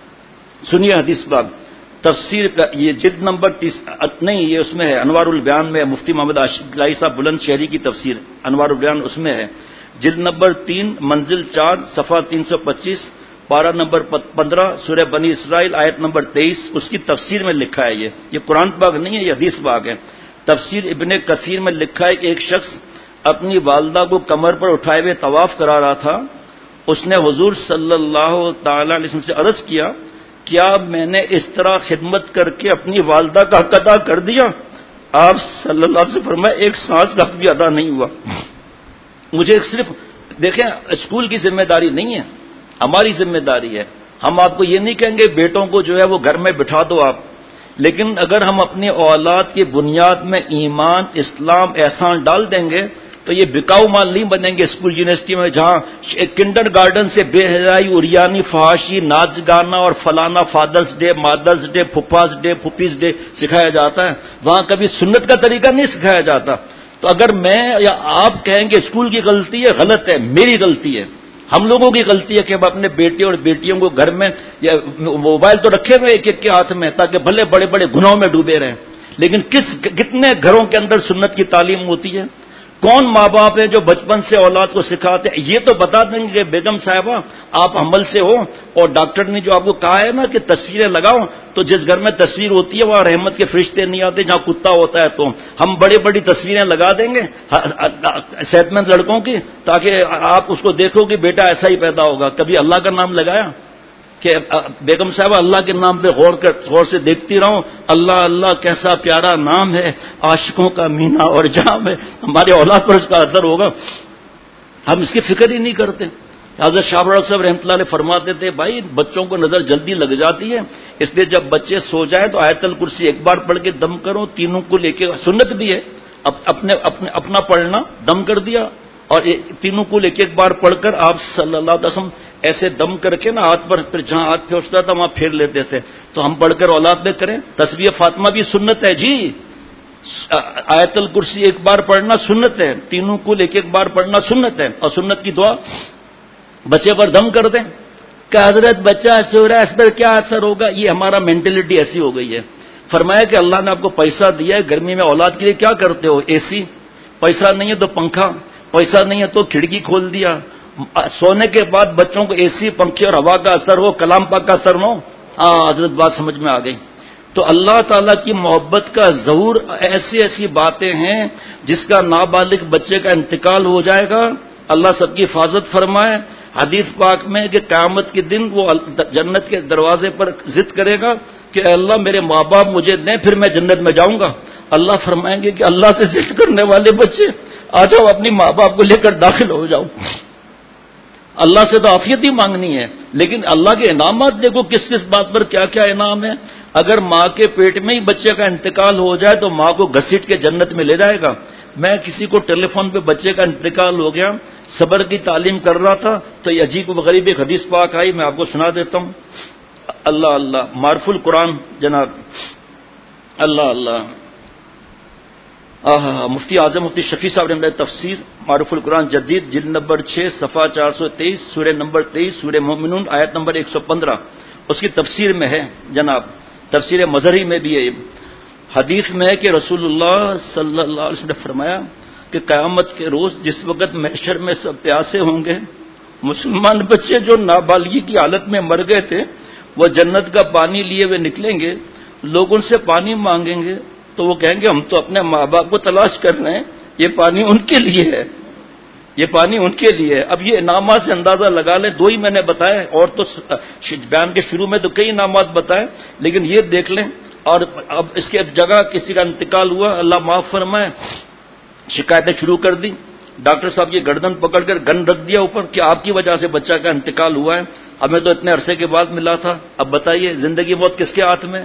سنیے حدیث پاک تفسیر کا، یہ جلد نمبر نہیں، یہ اس میں ہے انوار البیان میں، مفتی محمد عاشق الہی صاحب بلند شہری کی تفسیر انوار البیان اس میں ہے، جلد نمبر 3 منزل 4 صفحہ 325 پارہ نمبر 15 سورہ بنی اسرائیل آیت نمبر 23، اس کی تفسیر میں لکھا ہے. یہ قرآن پاک نہیں ہے، یہ حدیث پاک ہے. تفسیر ابن کثیر میں لکھا ہے کہ ایک شخص اپنی والدہ کو کمر پر اٹھائے ہوئے طواف کرا رہا تھا. اس نے حضور صلی اللہ تعالی علیہ وسلم سے عرض کیا، کیا میں نے اس طرح خدمت کر کے اپنی والدہ کا حق ادا کر دیا؟ آپ صلی اللہ علیہ وسلم فرمایا ایک سانس کا حق بھی ادا نہیں ہوا. مجھے صرف دیکھیں، اسکول کی ذمہ داری نہیں ہے، ہماری ذمہ داری ہے. ہم آپ کو یہ نہیں کہیں گے بیٹوں کو جو ہے وہ گھر میں بٹھا دو آپ، لیکن اگر ہم اپنی اولاد کی بنیاد میں ایمان، اسلام، احسان ڈال دیں گے تو یہ بکاؤ مال نہیں بنیں گے. اسکول یونیورسٹی میں جہاں کنڈر گارڈن سے بے حیائی، اریانی، فحاشی، ناچ گانا اور فلانا فادرز ڈے، مادرز ڈے، پھپھاز ڈے، پھپھیز ڈے سکھایا جاتا ہے، وہاں کبھی سنت کا طریقہ نہیں سکھایا جاتا. تو اگر میں یا آپ کہیں گے اسکول کی غلطی ہے، غلط ہے، میری غلطی ہے، ہم لوگوں کی غلطی ہے کہ ہم اپنے بیٹے اور بیٹیوں کو گھر میں یا موبائل تو رکھے ہوئے ایک ایک کے ہاتھ میں تاکہ بھلے بڑے بڑے گناہوں میں ڈوبے رہیں، لیکن کتنے گھروں کے اندر سنت کی تعلیم ہوتی ہے؟ کون ماں باپ ہیں جو بچپن سے اولاد کو سکھاتے ہیں؟ یہ تو بتا دیں گے کہ بیگم صاحبہ آپ حمل سے ہو اور ڈاکٹر نے جو آپ کو کہا ہے نا کہ تصویریں لگاؤ، تو جس گھر میں تصویر ہوتی ہے وہاں رحمت کے فرشتے نہیں آتے، جہاں کتا ہوتا ہے تو ہم بڑی بڑی تصویریں لگا دیں گے صحت مند لڑکوں کی، تاکہ آپ اس کو دیکھو کہ بیٹا ایسا ہی پیدا ہوگا۔ کبھی اللہ کا نام لگایا کہ بیگم صاحبہ اللہ کے نام پہ غور سے دیکھتی رہو، اللہ اللہ کیسا پیارا نام ہے، عاشقوں کا مینا اور جام ہے، ہمارے اولاد پر اس کا اثر ہوگا۔ ہم اس کی فکر ہی نہیں کرتے۔ حضرت شاہ صاحب رحمۃ اللہ علیہ فرماتے تھے بھائی بچوں کو نظر جلدی لگ جاتی ہے، اس لیے جب بچے سو جائیں تو آیت الکرسی ایک بار پڑھ کے دم کرو، تینوں کو لے کے، سنت بھی ہے، اپنا پڑھنا دم کر دیا اور تینوں کو لے کے ایک بار پڑھ کر آپ صلی اللہ علیہ وسلم ایسے دم کر کے نا ہاتھ پر، پھر جہاں ہاتھ پھینچتا تھا وہاں پھیر لیتے تھے۔ تو ہم پڑھ کر اولاد میں کریں۔ تسبیح فاطمہ بھی سنت ہے جی، آیت الکرسی ایک بار پڑھنا سنت ہے، تینوں کو لے کے ایک بار پڑھنا سنت ہے، اور سنت کی دعا بچے پر دم کر دیں کہ حضرت بچہ سو رہا ہے اس پر کیا اثر ہوگا، یہ ہمارا مینٹلٹی ایسی ہو گئی ہے۔ فرمایا کہ اللہ نے آپ کو پیسہ دیا ہے، گرمی میں اولاد کے لیے کیا کرتے ہو؟ اے سی، پیسہ نہیں ہے تو پنکھا، پیسہ نہیں ہے تو کھڑکی کھول دیا۔ سونے کے بعد بچوں کو اے سی، پنکھے اور ہوا کا اثر ہو، کلام پاک کا اثر نہ ہو۔ حضرت بات سمجھ میں آ گئی۔ تو اللہ تعالیٰ کی محبت کا ظہور ایسی ایسی باتیں ہیں جس کا نابالغ بچے کا انتقال ہو جائے گا، اللہ سب کی حفاظت فرمائے۔ حدیث پاک میں کہ قیامت کے دن وہ جنت کے دروازے پر ضد کرے گا کہ اے اللہ میرے ماں باپ مجھے دیں پھر میں جنت میں جاؤں گا۔ اللہ فرمائیں گے کہ اللہ سے ضد کرنے والے بچے آ جاؤ، اپنی ماں باپ کو لے کر داخل ہو جاؤ۔ اللہ سے تو عافیت ہی مانگنی ہے، لیکن اللہ کے انعامات دیکھو کس کس بات پر کیا کیا انعام ہے۔ اگر ماں کے پیٹ میں ہی بچے کا انتقال ہو جائے تو ماں کو گھسیٹ کے جنت میں لے جائے گا۔ میں کسی کو ٹیلی فون پہ بچے کا انتقال ہو گیا، صبر کی تعلیم کر رہا تھا تو یہ عجیب و غریب ایک حدیث پاک آئی، میں آپ کو سنا دیتا ہوں۔ اللہ اللہ، معرف القرآن جناب، اللہ اللہ، مفتی اعظم مفتی شفیع صاحب نے تفسیر معرف القرآن جدید جلد نمبر 6 صفحہ 423 سورہ نمبر 23 سورہ مومنون آیت نمبر 115 اس کی تفسیر میں ہے جناب، تفسیر مظہری میں بھی ہے۔ حدیث میں ہے کہ رسول اللہ صلی اللہ علیہ وسلم نے فرمایا کہ قیامت کے روز جس وقت محشر میں سب پیاسے ہوں گے، مسلمان بچے جو نابالغی کی حالت میں مر گئے تھے وہ جنت کا پانی لیے ہوئے نکلیں گے، لوگ ان سے پانی مانگیں گے تو وہ کہیں گے ہم تو اپنے ماں باپ کو تلاش کر رہے ہیں، یہ پانی ان کے لیے ہے، یہ پانی ان کے لیے ہے۔ اب یہ انعامات سے اندازہ لگا لیں، دو ہی میں نے بتائے، اور تو بیان کے شروع میں تو کئی انعامات بتائے، لیکن یہ دیکھ لیں۔ اور اب اس کے جگہ کسی کا انتقال ہوا، اللہ معاف فرمائے، شکایتیں شروع کر دی، ڈاکٹر صاحب کی گردن پکڑ کر گن رکھ دیا اوپر کہ آپ کی وجہ سے بچہ کا انتقال ہوا ہے، ہمیں تو اتنے عرصے کے بعد ملا تھا۔ اب بتائیے زندگی موت کس کے ہاتھ میں؟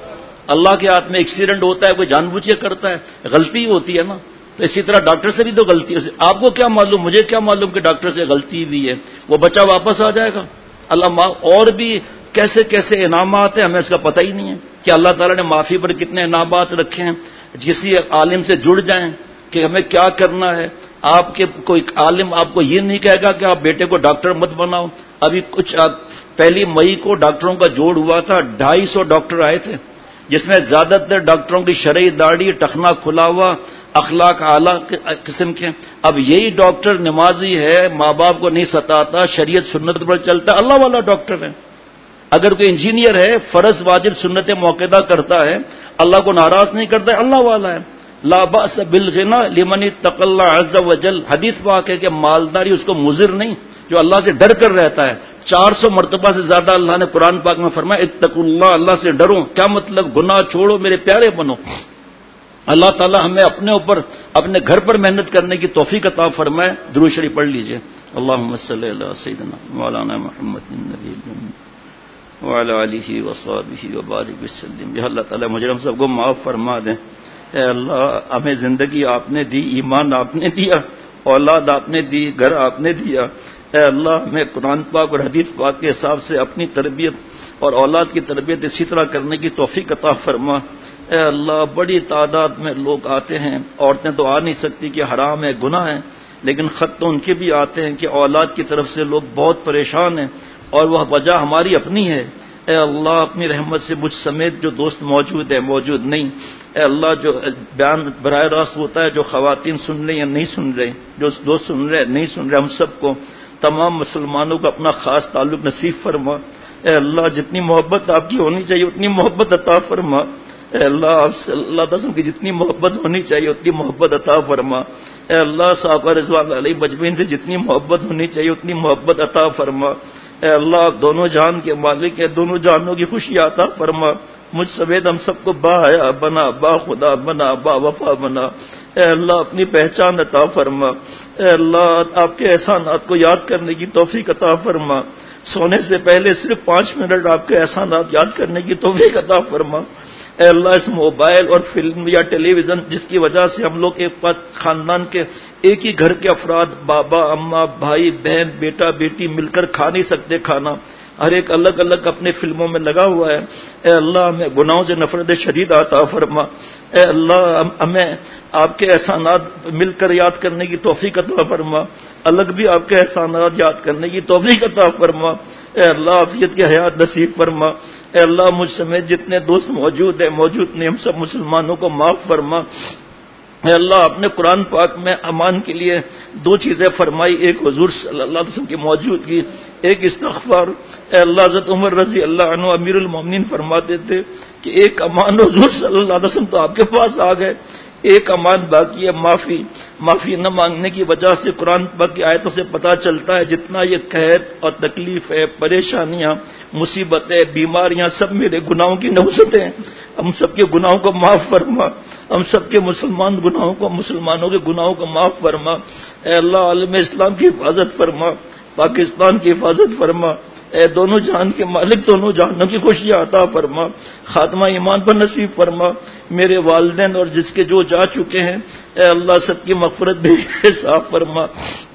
اللہ کے ہاتھ میں۔ ایکسیڈنٹ ہوتا ہے کوئی جان بوجھ کے کرتا ہے، غلطی ہوتی ہے نا، تو اسی طرح ڈاکٹر سے بھی تو غلطی ہے۔ آپ کو کیا معلوم، مجھے کیا معلوم کہ ڈاکٹر سے غلطی بھی ہے، وہ بچہ واپس آ جائے گا اللہ معاف۔ اور بھی کیسے کیسے انعامات ہیں ہمیں اس کا پتہ ہی نہیں ہے کہ اللہ تعالیٰ نے معافی پر کتنے انعامات رکھے ہیں۔ کسی عالم سے جڑ جائیں کہ ہمیں کیا کرنا ہے۔ آپ کے کوئی عالم آپ کو یہ نہیں کہے گا کہ آپ بیٹے کو ڈاکٹر مت بناؤ۔ ابھی کچھ 1 مئی کو ڈاکٹروں کا جوڑ ہوا تھا، 250 ڈاکٹر آئے تھے، جس میں زیادہ تر ڈاکٹروں کی شرعی داڑھی، ٹخنا کھلا ہوا، اخلاق اعلیٰ قسم کے۔ اب یہی ڈاکٹر نمازی ہے، ماں باپ کو نہیں ستاتا، شریعت سنت پر چلتا ہے، اللہ والا ڈاکٹر ہے۔ اگر کوئی انجینئر ہے، فرض واجب سنت موقعہ کرتا ہے، اللہ کو ناراض نہیں کرتا ہے، اللہ والا ہے۔ لا باس بالغنا لمن اتقى الله عز وجل، حدیث پاک ہے کہ مالداری اس کو مضر نہیں جو اللہ سے ڈر کر رہتا ہے۔ 400 مرتبہ سے زیادہ اللہ نے قرآن پاک میں فرمایا اتقوا اللہ، اللہ سے ڈرو۔ کیا مطلب؟ گناہ چھوڑو، میرے پیارے بنو۔ اللہ تعالی ہمیں اپنے اوپر، اپنے گھر پر محنت کرنے کی توفیق عطا فرمائے۔ درود شریف پڑھ لیجئے۔ اللہم صلی علی سیدنا مولانا محمد النبی وعلی آلہ وصحبہ وبارک وسلم۔ یا اللہ تعالی مجھے ہم سب کو معاف فرما دیں۔ اے اللہ ہمیں زندگی آپ نے دی، ایمان آپ نے دیا، اولاد آپ نے دی، گھر آپ نے دیا۔ اے اللہ ہمیں قرآن پاک اور حدیث پاک کے حساب سے اپنی تربیت اور اولاد کی تربیت اسی طرح کرنے کی توفیق عطا فرما۔ اے اللہ بڑی تعداد میں لوگ آتے ہیں، عورتیں تو آ نہیں سکتی کہ حرام ہے، گناہ ہے، لیکن خط تو ان کے بھی آتے ہیں کہ اولاد کی طرف سے لوگ بہت پریشان ہیں، اور وہ وجہ ہماری اپنی ہے۔ اے اللہ اپنی رحمت سے مجھ سمیت جو دوست موجود ہے موجود نہیں، اے اللہ جو بیان براہ راست ہوتا ہے، جو خواتین سن رہے یا نہیں سن رہے، جو دوست سن رہے نہیں سن رہے، ہم سب کو تمام مسلمانوں کو اپنا خاص تعلق نصیب فرما۔ اے اللہ جتنی محبت آپ کی ہونی چاہیے اتنی محبت عطا فرما۔ اے اللہ آپ سے اللہ تعالیٰ کی جتنی محبت ہونی چاہیے اتنی محبت عطا فرما۔ اے اللہ صحابہ رضوان علیہ مجمعین سے جتنی محبت ہونی چاہیے اتنی محبت عطا فرما۔ اے اللہ آپ دونوں جہان کے مالک ہیں، دونوں جہانوں کی خوشی عطا فرما۔ مجھ سمیت ہم سب کو با حیا بنا، با خدا بنا، با وفا بنا۔ اے اللہ اپنی پہچان عطا فرما۔ اے اللہ آپ کے احسانات کو یاد کرنے کی توفیق عطا فرما۔ سونے سے پہلے صرف 5 منٹ آپ کے احسانات یاد کرنے کی توفیق عطا فرما۔ اے اللہ اس موبائل اور فلم یا ٹیلی ویژن جس کی وجہ سے ہم لوگ ایک خاندان کے ایک ہی گھر کے افراد بابا اماں بھائی بہن بیٹا بیٹی مل کر کھا نہیں سکتے کھانا، ہر ایک الگ الگ اپنے فلموں میں لگا ہوا ہے۔ اے اللہ ہمیں گناہوں سے نفرت شدید عطا فرما۔ اے اللہ ہمیں آپ کے احسانات مل کر یاد کرنے کی توفیق عطا فرما، الگ بھی آپ کے احسانات یاد کرنے کی توفیق عطا فرما۔ اے اللہ عافیت کی حیات نصیب فرما۔ اے اللہ مجھ سمیت جتنے دوست موجود ہیں موجود نہیں، ہم سب مسلمانوں کو معاف فرما۔ اے اللہ آپ نے قرآن پاک میں امان کے لیے 2 چیزیں فرمائی، ایک حضور صلی اللہ علیہ وسلم کی موجودگی، ایک استغفار۔ اے اللہ حضرت عمر رضی اللہ عنہ امیر المومنین فرماتے تھے کہ ایک امان حضور صلی اللہ علیہ وسلم تو آپ کے پاس آ گئے، ایک امان باقی ہے معافی نہ مانگنے کی وجہ سے قرآن پاک کی آیتوں سے پتہ چلتا ہے جتنا یہ قحط اور تکلیف ہے، پریشانیاں، مصیبتیں، بیماریاں سب میرے گناہوں کی نوزتیں ہیں۔ ہم سب کے گناہوں کو معاف فرما، ہم سب کے مسلمانوں کے گناہوں کو معاف فرما۔ اے اللہ عالم اسلام کی حفاظت فرما، پاکستان کی حفاظت فرما۔ اے دونوں جہان کے مالک دونوں جہانوں کی خوشیاں عطا فرما، خاتمہ ایمان پر نصیب فرما۔ میرے والدین اور جس کے جو جا چکے ہیں اے اللہ سب کی مغفرت بھی حساب فرما۔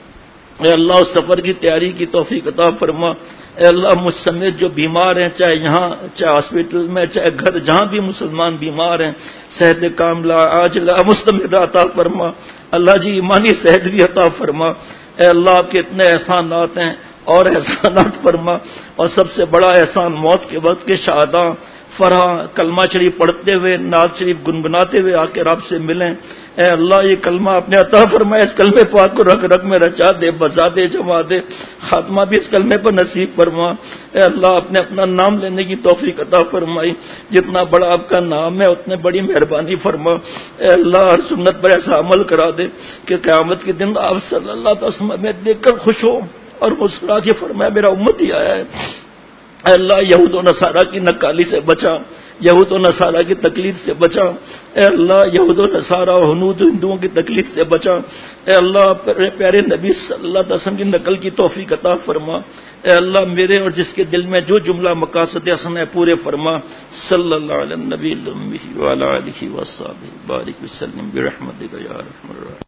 اے اللہ اس سفر کی تیاری کی توفیق عطا فرما۔ اے اللہ مجھ سمیت جو بیمار ہیں، چاہے یہاں چاہے ہاسپٹل میں چاہے گھر جہاں بھی مسلمان بیمار ہیں، صحت کاملہ عاجلہ مستمر عطا فرما۔ اللہ جی ایمانی صحت بھی عطا فرما۔ اے اللہ آپ کے اتنے احسانات ہیں اور احسانات فرما، اور سب سے بڑا احسان موت کے وقت کے شہداء فرح کلمہ شریف پڑھتے ہوئے نعت شریف گنگناتے ہوئے آ کے رب سے ملیں۔ اے اللہ یہ کلمہ اپنے عطا فرمائے، اس کلمے پاک کو رگ رگ میں رچا دے، بسا دے، جما دے، خاتمہ بھی اس کلمے پر نصیب فرما۔ اے اللہ اپنے اپنا نام لینے کی توفیق عطا فرمائی، جتنا بڑا آپ کا نام ہے اتنے بڑی مہربانی فرما۔ اے اللہ ہر سنت پر ایسا عمل کرا دے کہ قیامت کے دن آپ صلی اللہ علیہ وسلم میں دیکھ کر خوش ہو اور مسکرا کے فرمایا میرا امت ہی آیا ہے۔ اے اللہ یہود و نصارہ کی نکالی سے بچا، یہود و نصارہ کی تکلیف سے بچا۔ اے اللہ یہود و نصارہ و ہنود ہندوؤں کی تکلیف سے بچا۔ اے اللہ پیارے نبی صلی اللہ علیہ وسلم کی نقل کی توفیق عطا فرما۔ اے اللہ میرے اور جس کے دل میں جو جملہ مقاصد حسن ہے پورے فرما۔ صلی اللہ علیہ نبی وعلی آلہ وصحبہ بارک وسلم برحمتک یا ارحم الراحمین۔